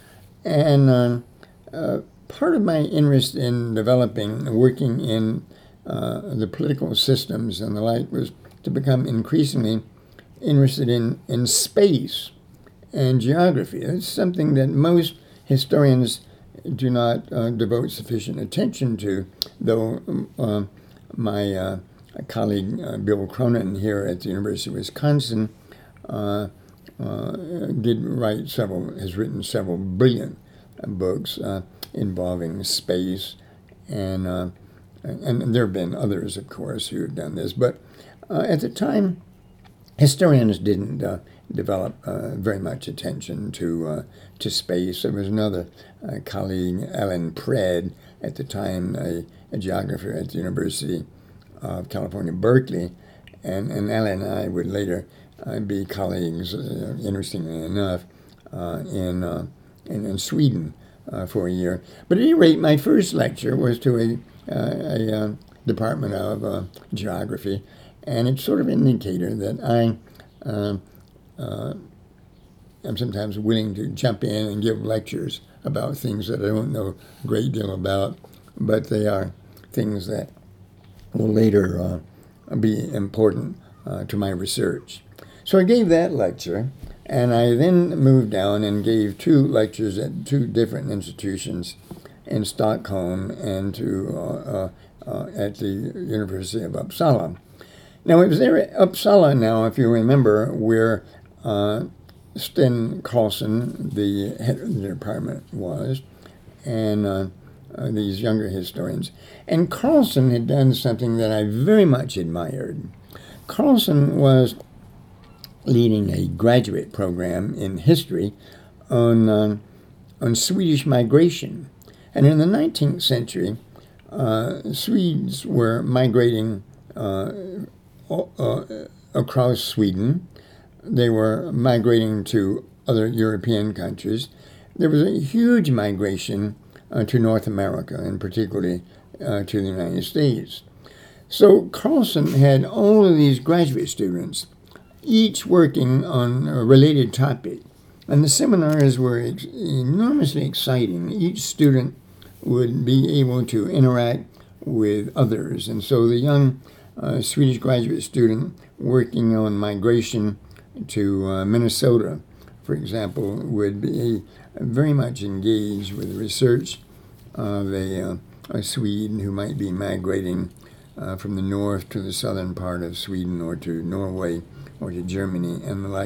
and uh, uh, part of my interest in developing, working in uh, the political systems and the like, was to become increasingly interested in, in space and geography. It's something that most historians do not uh, devote sufficient attention to, though uh, my uh, colleague uh, Bill Cronin here at the University of Wisconsin uh, uh, did write several, has written several brilliant books uh, involving space, and, uh, and and there have been others, of course, who have done this. But uh, at the time, historians didn't uh, develop uh, very much attention to uh, to space. There was another uh, colleague, Alan Pred, at the time a, a geographer at the University of California, Berkeley, and, and Alan and I would later uh, be colleagues, uh, interestingly enough, uh, in, uh, in in Sweden uh, for a year. But at any rate, my first lecture was to a, uh, a uh, department of uh, geography, and it's sort of an indicator that I uh, uh, am sometimes willing to jump in and give lectures about things that I don't know a great deal about, but they are things that will later uh, be important uh, to my research. So I gave that lecture, and I then moved down and gave two lectures at two different institutions in Stockholm and to uh, uh, uh, at the University of Uppsala. Now, it was there at Uppsala now, if you remember, where uh, Sten Carlson, the head of the department, was, and uh, uh, these younger historians. And Carlson had done something that I very much admired. Carlson was leading a graduate program in history on, uh, on Swedish migration. And in the nineteenth century, uh, Swedes were migrating uh, uh, across Sweden. They were migrating to other European countries. There was a huge migration uh, to North America, and particularly uh, to the United States. So Carlson had all of these graduate students, each working on a related topic. And the seminars were ex- enormously exciting. Each student would be able to interact with others. And so the young uh, Swedish graduate student working on migration to uh, Minnesota, for example, would be very much engaged with the research of a, uh, a Swede who might be migrating uh, from the north to the southern part of Sweden, or to Norway, or to Germany, and the like.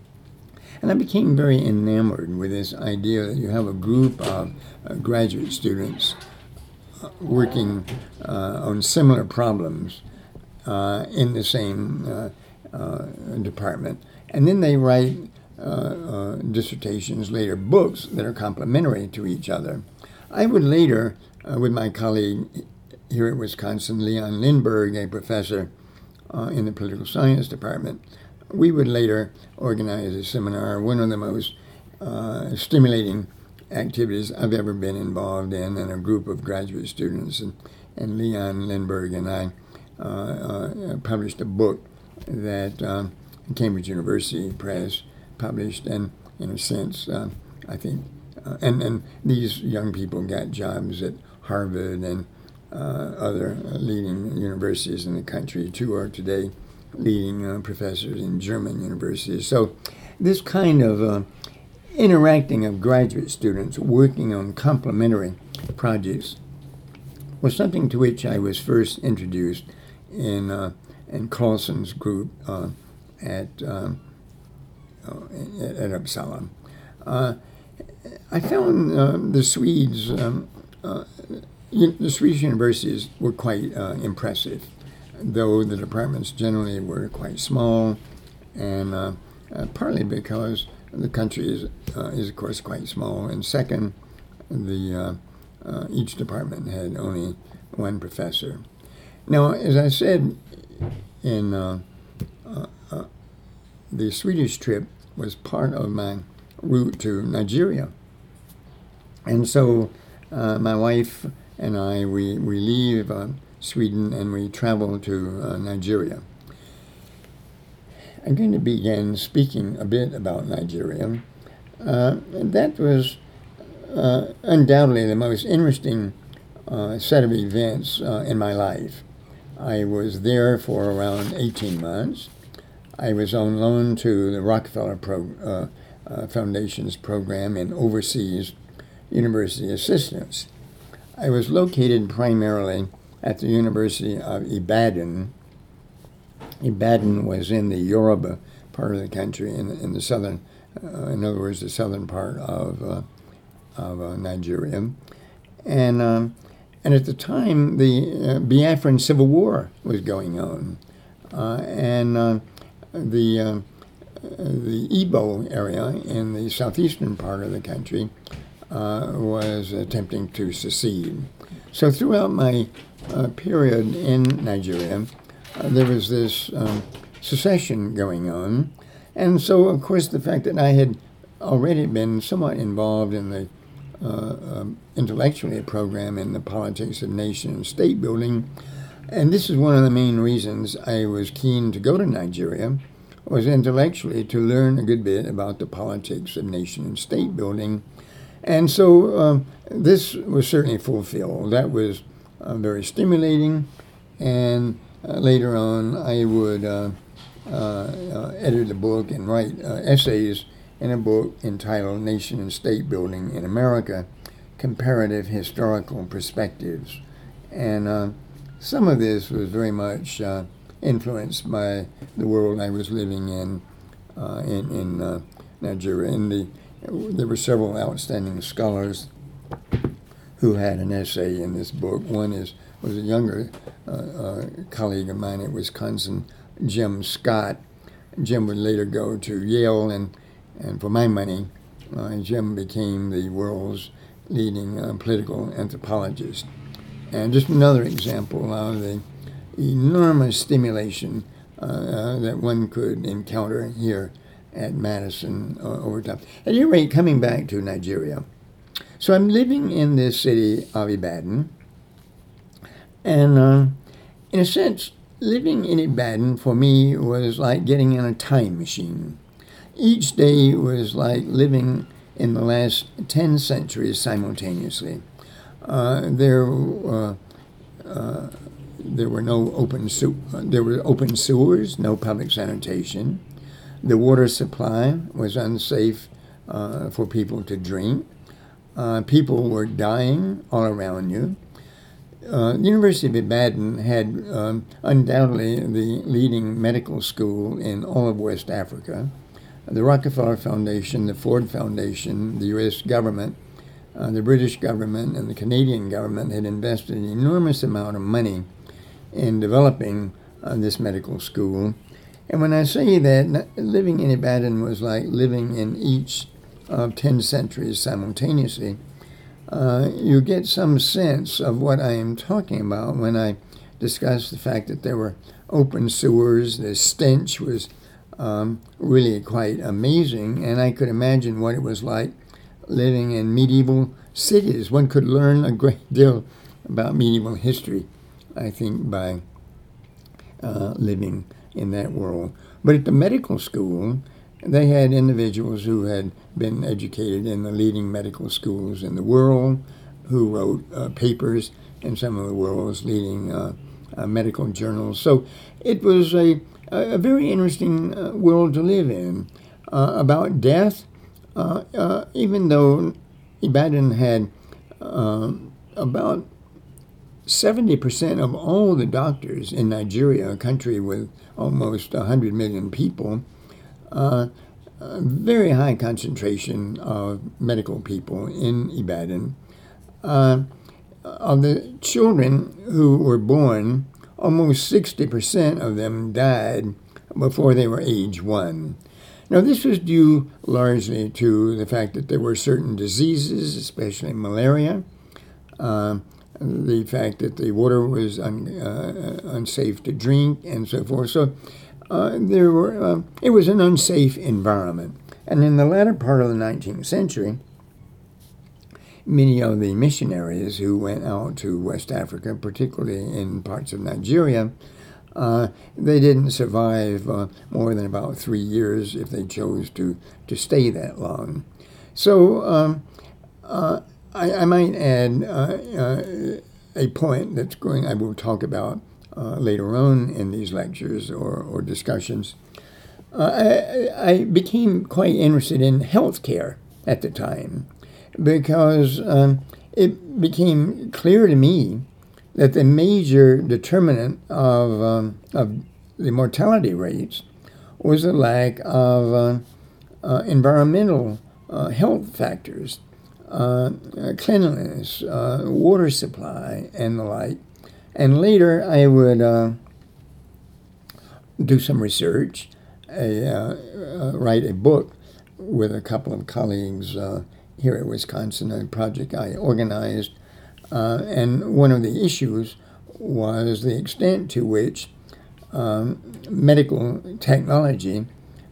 And I became very enamored with this idea that you have a group of uh, graduate students uh, working uh, on similar problems uh, in the same uh, uh, department. And then they write uh, uh, dissertations, later books, that are complementary to each other. I would later, uh, with my colleague here at Wisconsin, Leon Lindberg, a professor uh, in the political science department. We would later organize a seminar, one of the most uh, stimulating activities I've ever been involved in, and a group of graduate students. And, and Leon Lindbergh and I uh, uh, published a book that um, Cambridge University Press published, and in a sense, uh, I think, uh, and, and these young people got jobs at Harvard and uh, other leading universities in the country. Two are today leading uh, professors in German universities. So this kind of uh, interacting of graduate students working on complementary projects was something to which I was first introduced in uh, in Carlson's group uh, at, um, uh, at at Uppsala. Uh, I found uh, the Swedes, um, uh, the Swedish universities were quite uh, impressive, though the departments generally were quite small, and uh, uh, partly because the country is, uh, is of course quite small, and second, the uh, uh, each department had only one professor. Now, as I said, in uh, uh, uh, the Swedish trip was part of my route to Nigeria, and so uh, my wife and I we we leave uh, Sweden and we travel to uh, Nigeria. I'm going to begin speaking a bit about Nigeria. Uh, that was uh, undoubtedly the most interesting uh, set of events uh, in my life. I was there for around eighteen months. I was on loan to the Rockefeller Pro, uh, uh, Foundation's program in overseas university assistance. I was located primarily at the University of Ibadan. Ibadan was in the Yoruba part of the country, in, in the southern, uh, in other words, the southern part of uh, of uh, Nigeria, and um, and at the time the uh, Biafran Civil War was going on, uh, and uh, the uh, the Igbo area in the southeastern part of the country uh, was attempting to secede. So throughout my uh, period in Nigeria, Uh, there was this um, secession going on. And so, of course, the fact that I had already been somewhat involved in the uh, um, intellectually a program in the politics of nation and state building, and this is one of the main reasons I was keen to go to Nigeria, was intellectually to learn a good bit about the politics of nation and state building. And so um, this was certainly fulfilled. That was uh, very stimulating, and Uh, later on, I would uh, uh, uh, edit a book and write uh, essays in a book entitled Nation and State Building in America, Comparative Historical Perspectives. And uh, some of this was very much uh, influenced by the world I was living in uh, in, in uh, Nigeria. In the, there were several outstanding scholars who had an essay in this book. One is was a younger uh, uh, colleague of mine at Wisconsin, Jim Scott. Jim would later go to Yale, and, and for my money, uh, Jim became the world's leading uh, political anthropologist. And just another example of the enormous stimulation uh, uh, that one could encounter here at Madison uh, over time. At any rate, coming back to Nigeria. So I'm living in this city of Ibadan, and uh, in a sense, living in Ibadan for me was like getting in a time machine. Each day was like living in the last ten centuries simultaneously. Uh, there, uh, uh, there were no open sew- there were open sewers, no public sanitation. The water supply was unsafe uh, for people to drink. Uh, people were dying all around you. Uh, the University of Ibadan had um, undoubtedly the leading medical school in all of West Africa. The Rockefeller Foundation, the Ford Foundation, the U S government, uh, the British government, and the Canadian government had invested an enormous amount of money in developing uh, this medical school. And when I say that living in Ibadan was like living in each of ten centuries simultaneously, Uh, you get some sense of what I am talking about when I discussed the fact that there were open sewers. The stench was um, really quite amazing, and I could imagine what it was like living in medieval cities. One could learn a great deal about medieval history, I think, by uh, living in that world. But at the medical school, they had individuals who had been educated in the leading medical schools in the world, who wrote uh, papers in some of the world's leading uh, uh, medical journals. So it was a, a very interesting uh, world to live in. Uh, about death, uh, uh, even though Ibadan had uh, about seventy percent of all the doctors in Nigeria, a country with almost one hundred million people, uh, a very high concentration of medical people in Ibadan. Uh, of the children who were born, almost sixty percent of them died before they were age one. Now, this was due largely to the fact that there were certain diseases, especially malaria, uh, the fact that the water was un, uh, unsafe to drink, and so forth. So uh, there were. Uh, it was an unsafe environment. And in the latter part of the nineteenth century, many of the missionaries who went out to West Africa, particularly in parts of Nigeria, uh, they didn't survive uh, more than about three years if they chose to, to stay that long. So um, uh, I, I might add uh, uh, a point that's going, I will talk about uh, later on in these lectures or, or discussions. Uh, I, I became quite interested in healthcare at the time, because um, it became clear to me that the major determinant of, um, of the mortality rates was the lack of uh, uh, environmental uh, health factors, uh, cleanliness, uh, water supply, and the like. And later I would uh, do some research, a, uh, uh, write a book with a couple of colleagues uh, here at Wisconsin, a project I organized. Uh, and one of the issues was the extent to which um, medical technology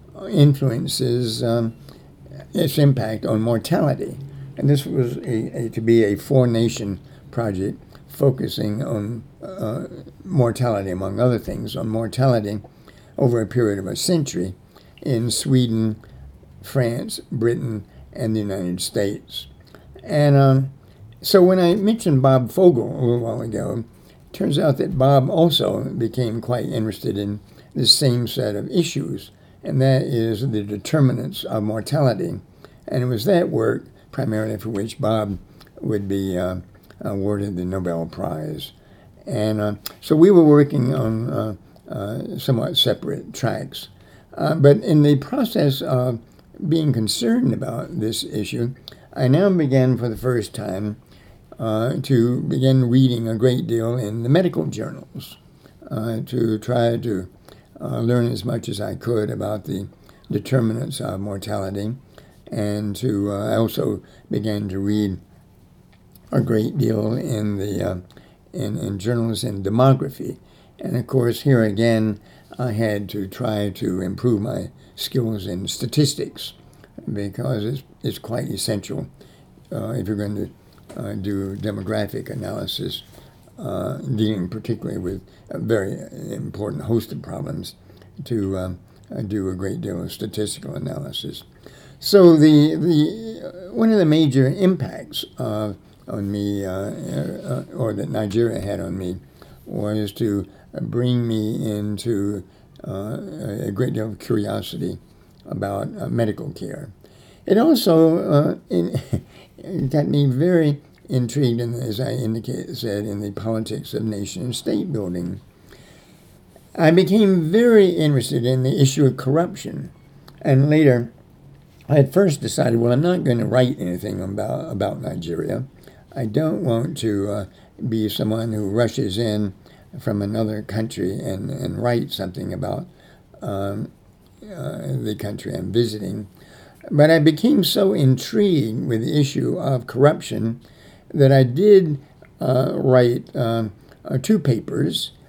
influences um, its impact on mortality. And this was a, a, to be a four-nation project focusing on uh, mortality, among other things, on mortality over a period of a century in Sweden, France, Britain, and the United States. And um, so when I mentioned Bob Fogel a little while ago, it turns out that Bob also became quite interested in the same set of issues, and that is the determinants of mortality. And it was that work primarily for which Bob would be uh, awarded the Nobel Prize. And uh, so we were working on uh, uh, somewhat separate tracks. Uh, but in the process of being concerned about this issue, I now began for the first time uh, to begin reading a great deal in the medical journals uh, to try to uh, learn as much as I could about the determinants of mortality, and to uh, I also began to read a great deal in the uh, in, in journals in demography. And of course, here again, I had to try to improve my skills in statistics, because it's, it's quite essential uh, if you're going to uh, do demographic analysis, uh, dealing particularly with a very important host of problems, to um, uh, do a great deal of statistical analysis. So the the uh, one of the major impacts uh, on me, uh, uh, or that Nigeria had on me, was to bring me into uh, a great deal of curiosity about uh, medical care. It also uh, in, it got me very intrigued, in, as I indicated, said, in the politics of nation and state building. I became very interested in the issue of corruption, and later I had first decided, well, I'm not going to write anything about, about Nigeria. I don't want to uh, be someone who rushes in from another country and, and write something about um, uh, the country I'm visiting. But I became so intrigued with the issue of corruption that I did uh, write um, uh, two papers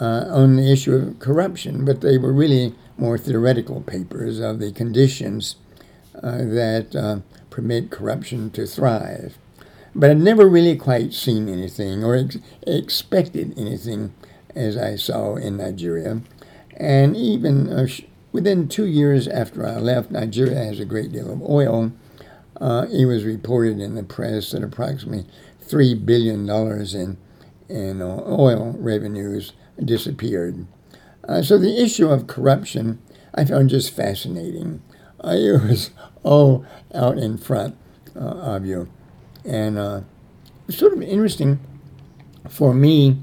uh, on the issue of corruption, but they were really more theoretical papers of the conditions uh, that uh, permit corruption to thrive. But I'd never really quite seen anything or ex- expected anything as I saw in Nigeria. And even uh, sh- within two years after I left, Nigeria has a great deal of oil. Uh, it was reported in the press that approximately three billion dollars in, in uh, oil revenues disappeared. Uh, so the issue of corruption I found just fascinating. Uh, it was all out in front uh, of you. And uh, it's sort of interesting for me.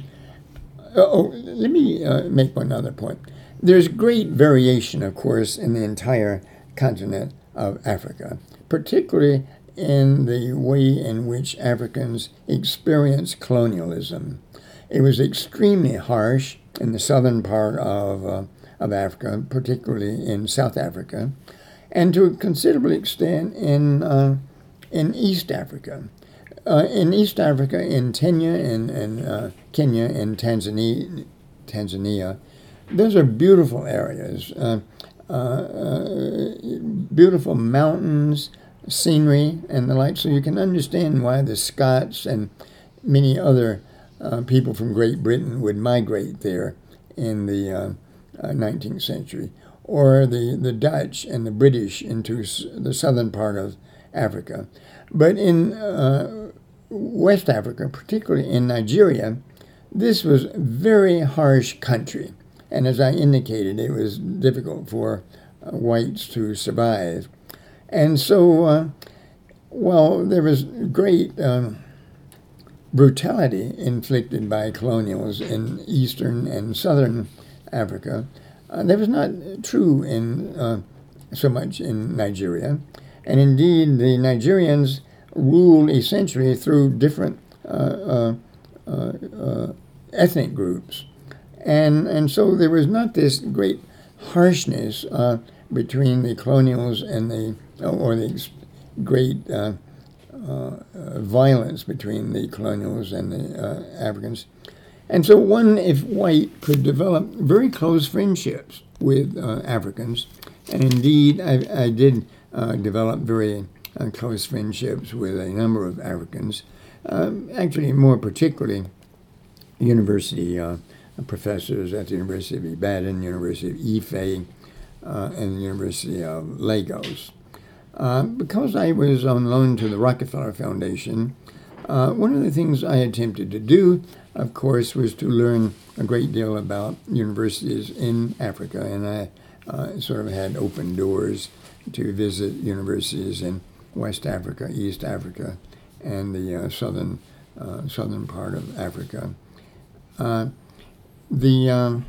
Oh, let me uh, make one other point. There's great variation, of course, in the entire continent of Africa, particularly in the way in which Africans experience colonialism. It was extremely harsh in the southern part of, uh, of Africa, particularly in South Africa, and to a considerable extent in uh, in East Africa. Uh, in East Africa, in Kenya and, and uh, Kenya and Tanzania, Tanzania, those are beautiful areas, uh, uh, uh, beautiful mountains, scenery, and the like. So you can understand why the Scots and many other uh, people from Great Britain would migrate there in the uh, uh, nineteenth century, or the, the Dutch and the British into s- the southern part of Africa. But in uh, West Africa, particularly in Nigeria, this was a very harsh country. And as I indicated, it was difficult for uh, whites to survive. And so, uh, while there was great um, brutality inflicted by colonials in Eastern and Southern Africa, uh, that was not true in uh, so much in Nigeria. And indeed, the Nigerians ruled essentially through different uh, uh, uh, uh, ethnic groups. And and so there was not this great harshness uh, between the colonials and the, or the great uh, uh, violence between the colonials and the uh, Africans. And so one, if white, could develop very close friendships with uh, Africans. And indeed, I, I did uh, develop very uh, close friendships with a number of Africans, uh, actually more particularly university uh, professors at the University of Ibadan, University of Ife, uh, and the University of Lagos. Uh, because I was on loan to the Rockefeller Foundation, uh, one of the things I attempted to do, of course, was to learn a great deal about universities in Africa, and I uh, sort of had open doors to visit universities in West Africa, East Africa, and the uh, southern uh, southern part of Africa. Uh, the um,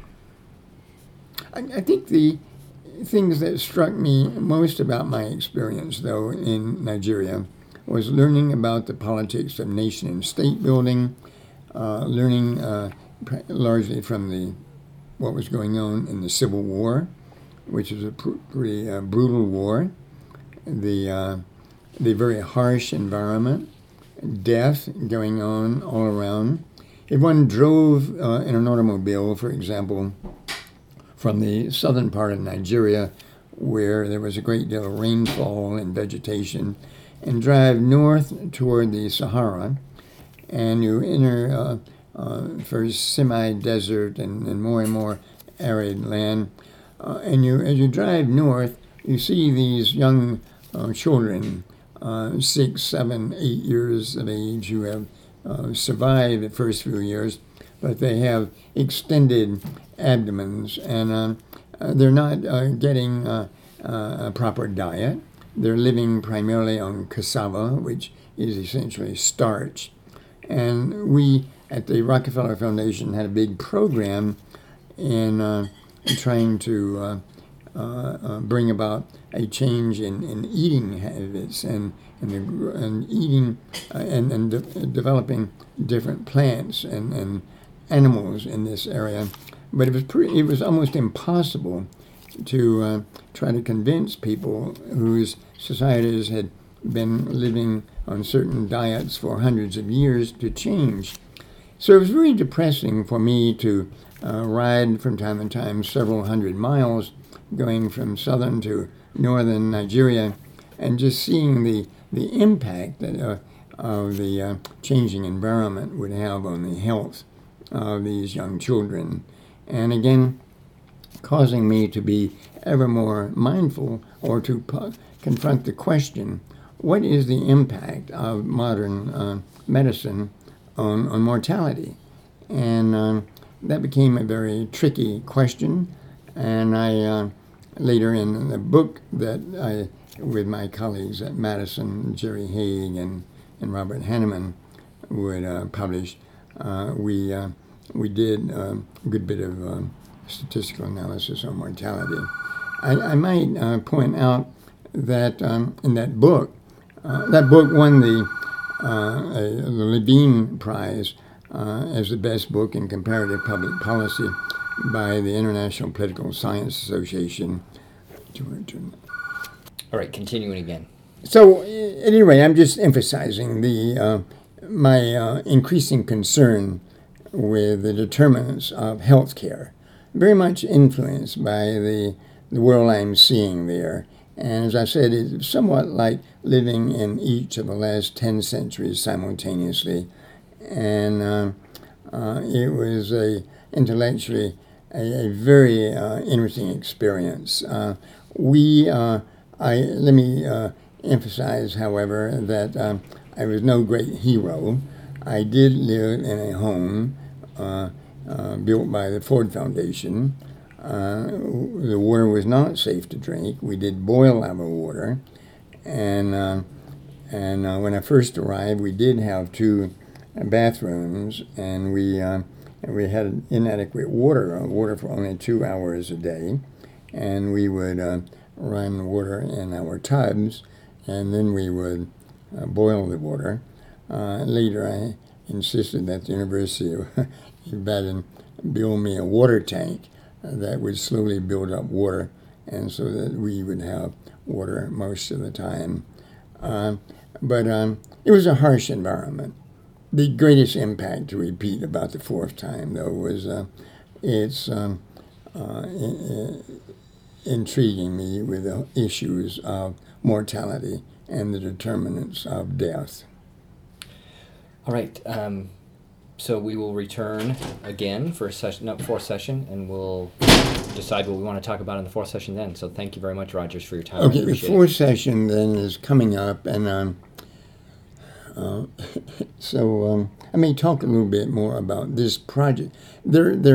I, I think the things that struck me most about my experience, though, in Nigeria was learning about the politics of nation and state building, uh, learning uh, largely from the what was going on in the Civil War, which was a pr- pretty uh, brutal war, the uh, the very harsh environment, death going on all around. If one drove uh, in an automobile, for example, from the southern part of Nigeria, where there was a great deal of rainfall and vegetation, and drive north toward the Sahara, and you enter uh, uh, first semi-desert and, and more and more arid land, uh, and you as you drive north, you see these young uh, children, uh, six, seven, eight years of age, who have uh, survived the first few years, but they have extended abdomens, and uh, uh, they're not uh, getting uh, uh, a proper diet. They're living primarily on cassava, which is essentially starch. And we at the Rockefeller Foundation had a big program in uh, trying to uh, uh, uh, bring about a change in, in eating habits and and, the, and eating uh, and, and de- developing different plants and, and animals in this area. But it was pretty, it was almost impossible to uh, try to convince people whose societies had been living on certain diets for hundreds of years to change. So it was very depressing for me to uh, ride from time to time several hundred miles, going from southern to northern Nigeria, and just seeing the, the impact that uh, of the uh, changing environment would have on the health of these young children. And again, causing me to be ever more mindful, or to po- confront the question, what is the impact of modern uh, medicine on, on mortality? And um, that became a very tricky question. And I, uh, later in the book that I, with my colleagues at Madison, Jerry Haig and, and Robert Hanneman would uh, publish, uh, we, uh, we did uh, a good bit of uh, statistical analysis on mortality. I, I might uh, point out that um, in that book, uh, that book won the, uh, a, the Levine Prize uh, as the best book in comparative public policy by the International Political Science Association. All right, continuing again. So, at any rate, I'm just emphasizing the uh, my uh, increasing concern with the determinants of healthcare, very much influenced by the the world I'm seeing there. And as I said, it's somewhat like living in each of the last ten centuries simultaneously. And uh, uh, it was a intellectually a, a very uh, interesting experience. Uh, we, uh, I let me uh, emphasize, however, that um, I was no great hero. I did live in a home uh, uh, built by the Ford Foundation. Uh, the water was not safe to drink. We did boil our water, and uh, and uh, when I first arrived, we did have two bathrooms, and we uh, we had inadequate water, uh, water for only two hours a day, and we would uh, run water in our tubs, and then we would uh, boil the water. Uh, later, I insisted that the University of Ibadan build me a water tank that would slowly build up water, and so that we would have water most of the time. Uh, but um, it was a harsh environment. The greatest impact, to repeat about the fourth time, though, was uh, it's um, uh, in, intriguing me with the issues of mortality and the determinants of death. All right. Um, so we will return again for a session, no, fourth session, and we'll decide what we want to talk about in the fourth session then. So thank you very much, Rogers, for your time. Okay, the fourth session then is coming up, and um, uh, so um, I may talk a little bit more about this project. There, there.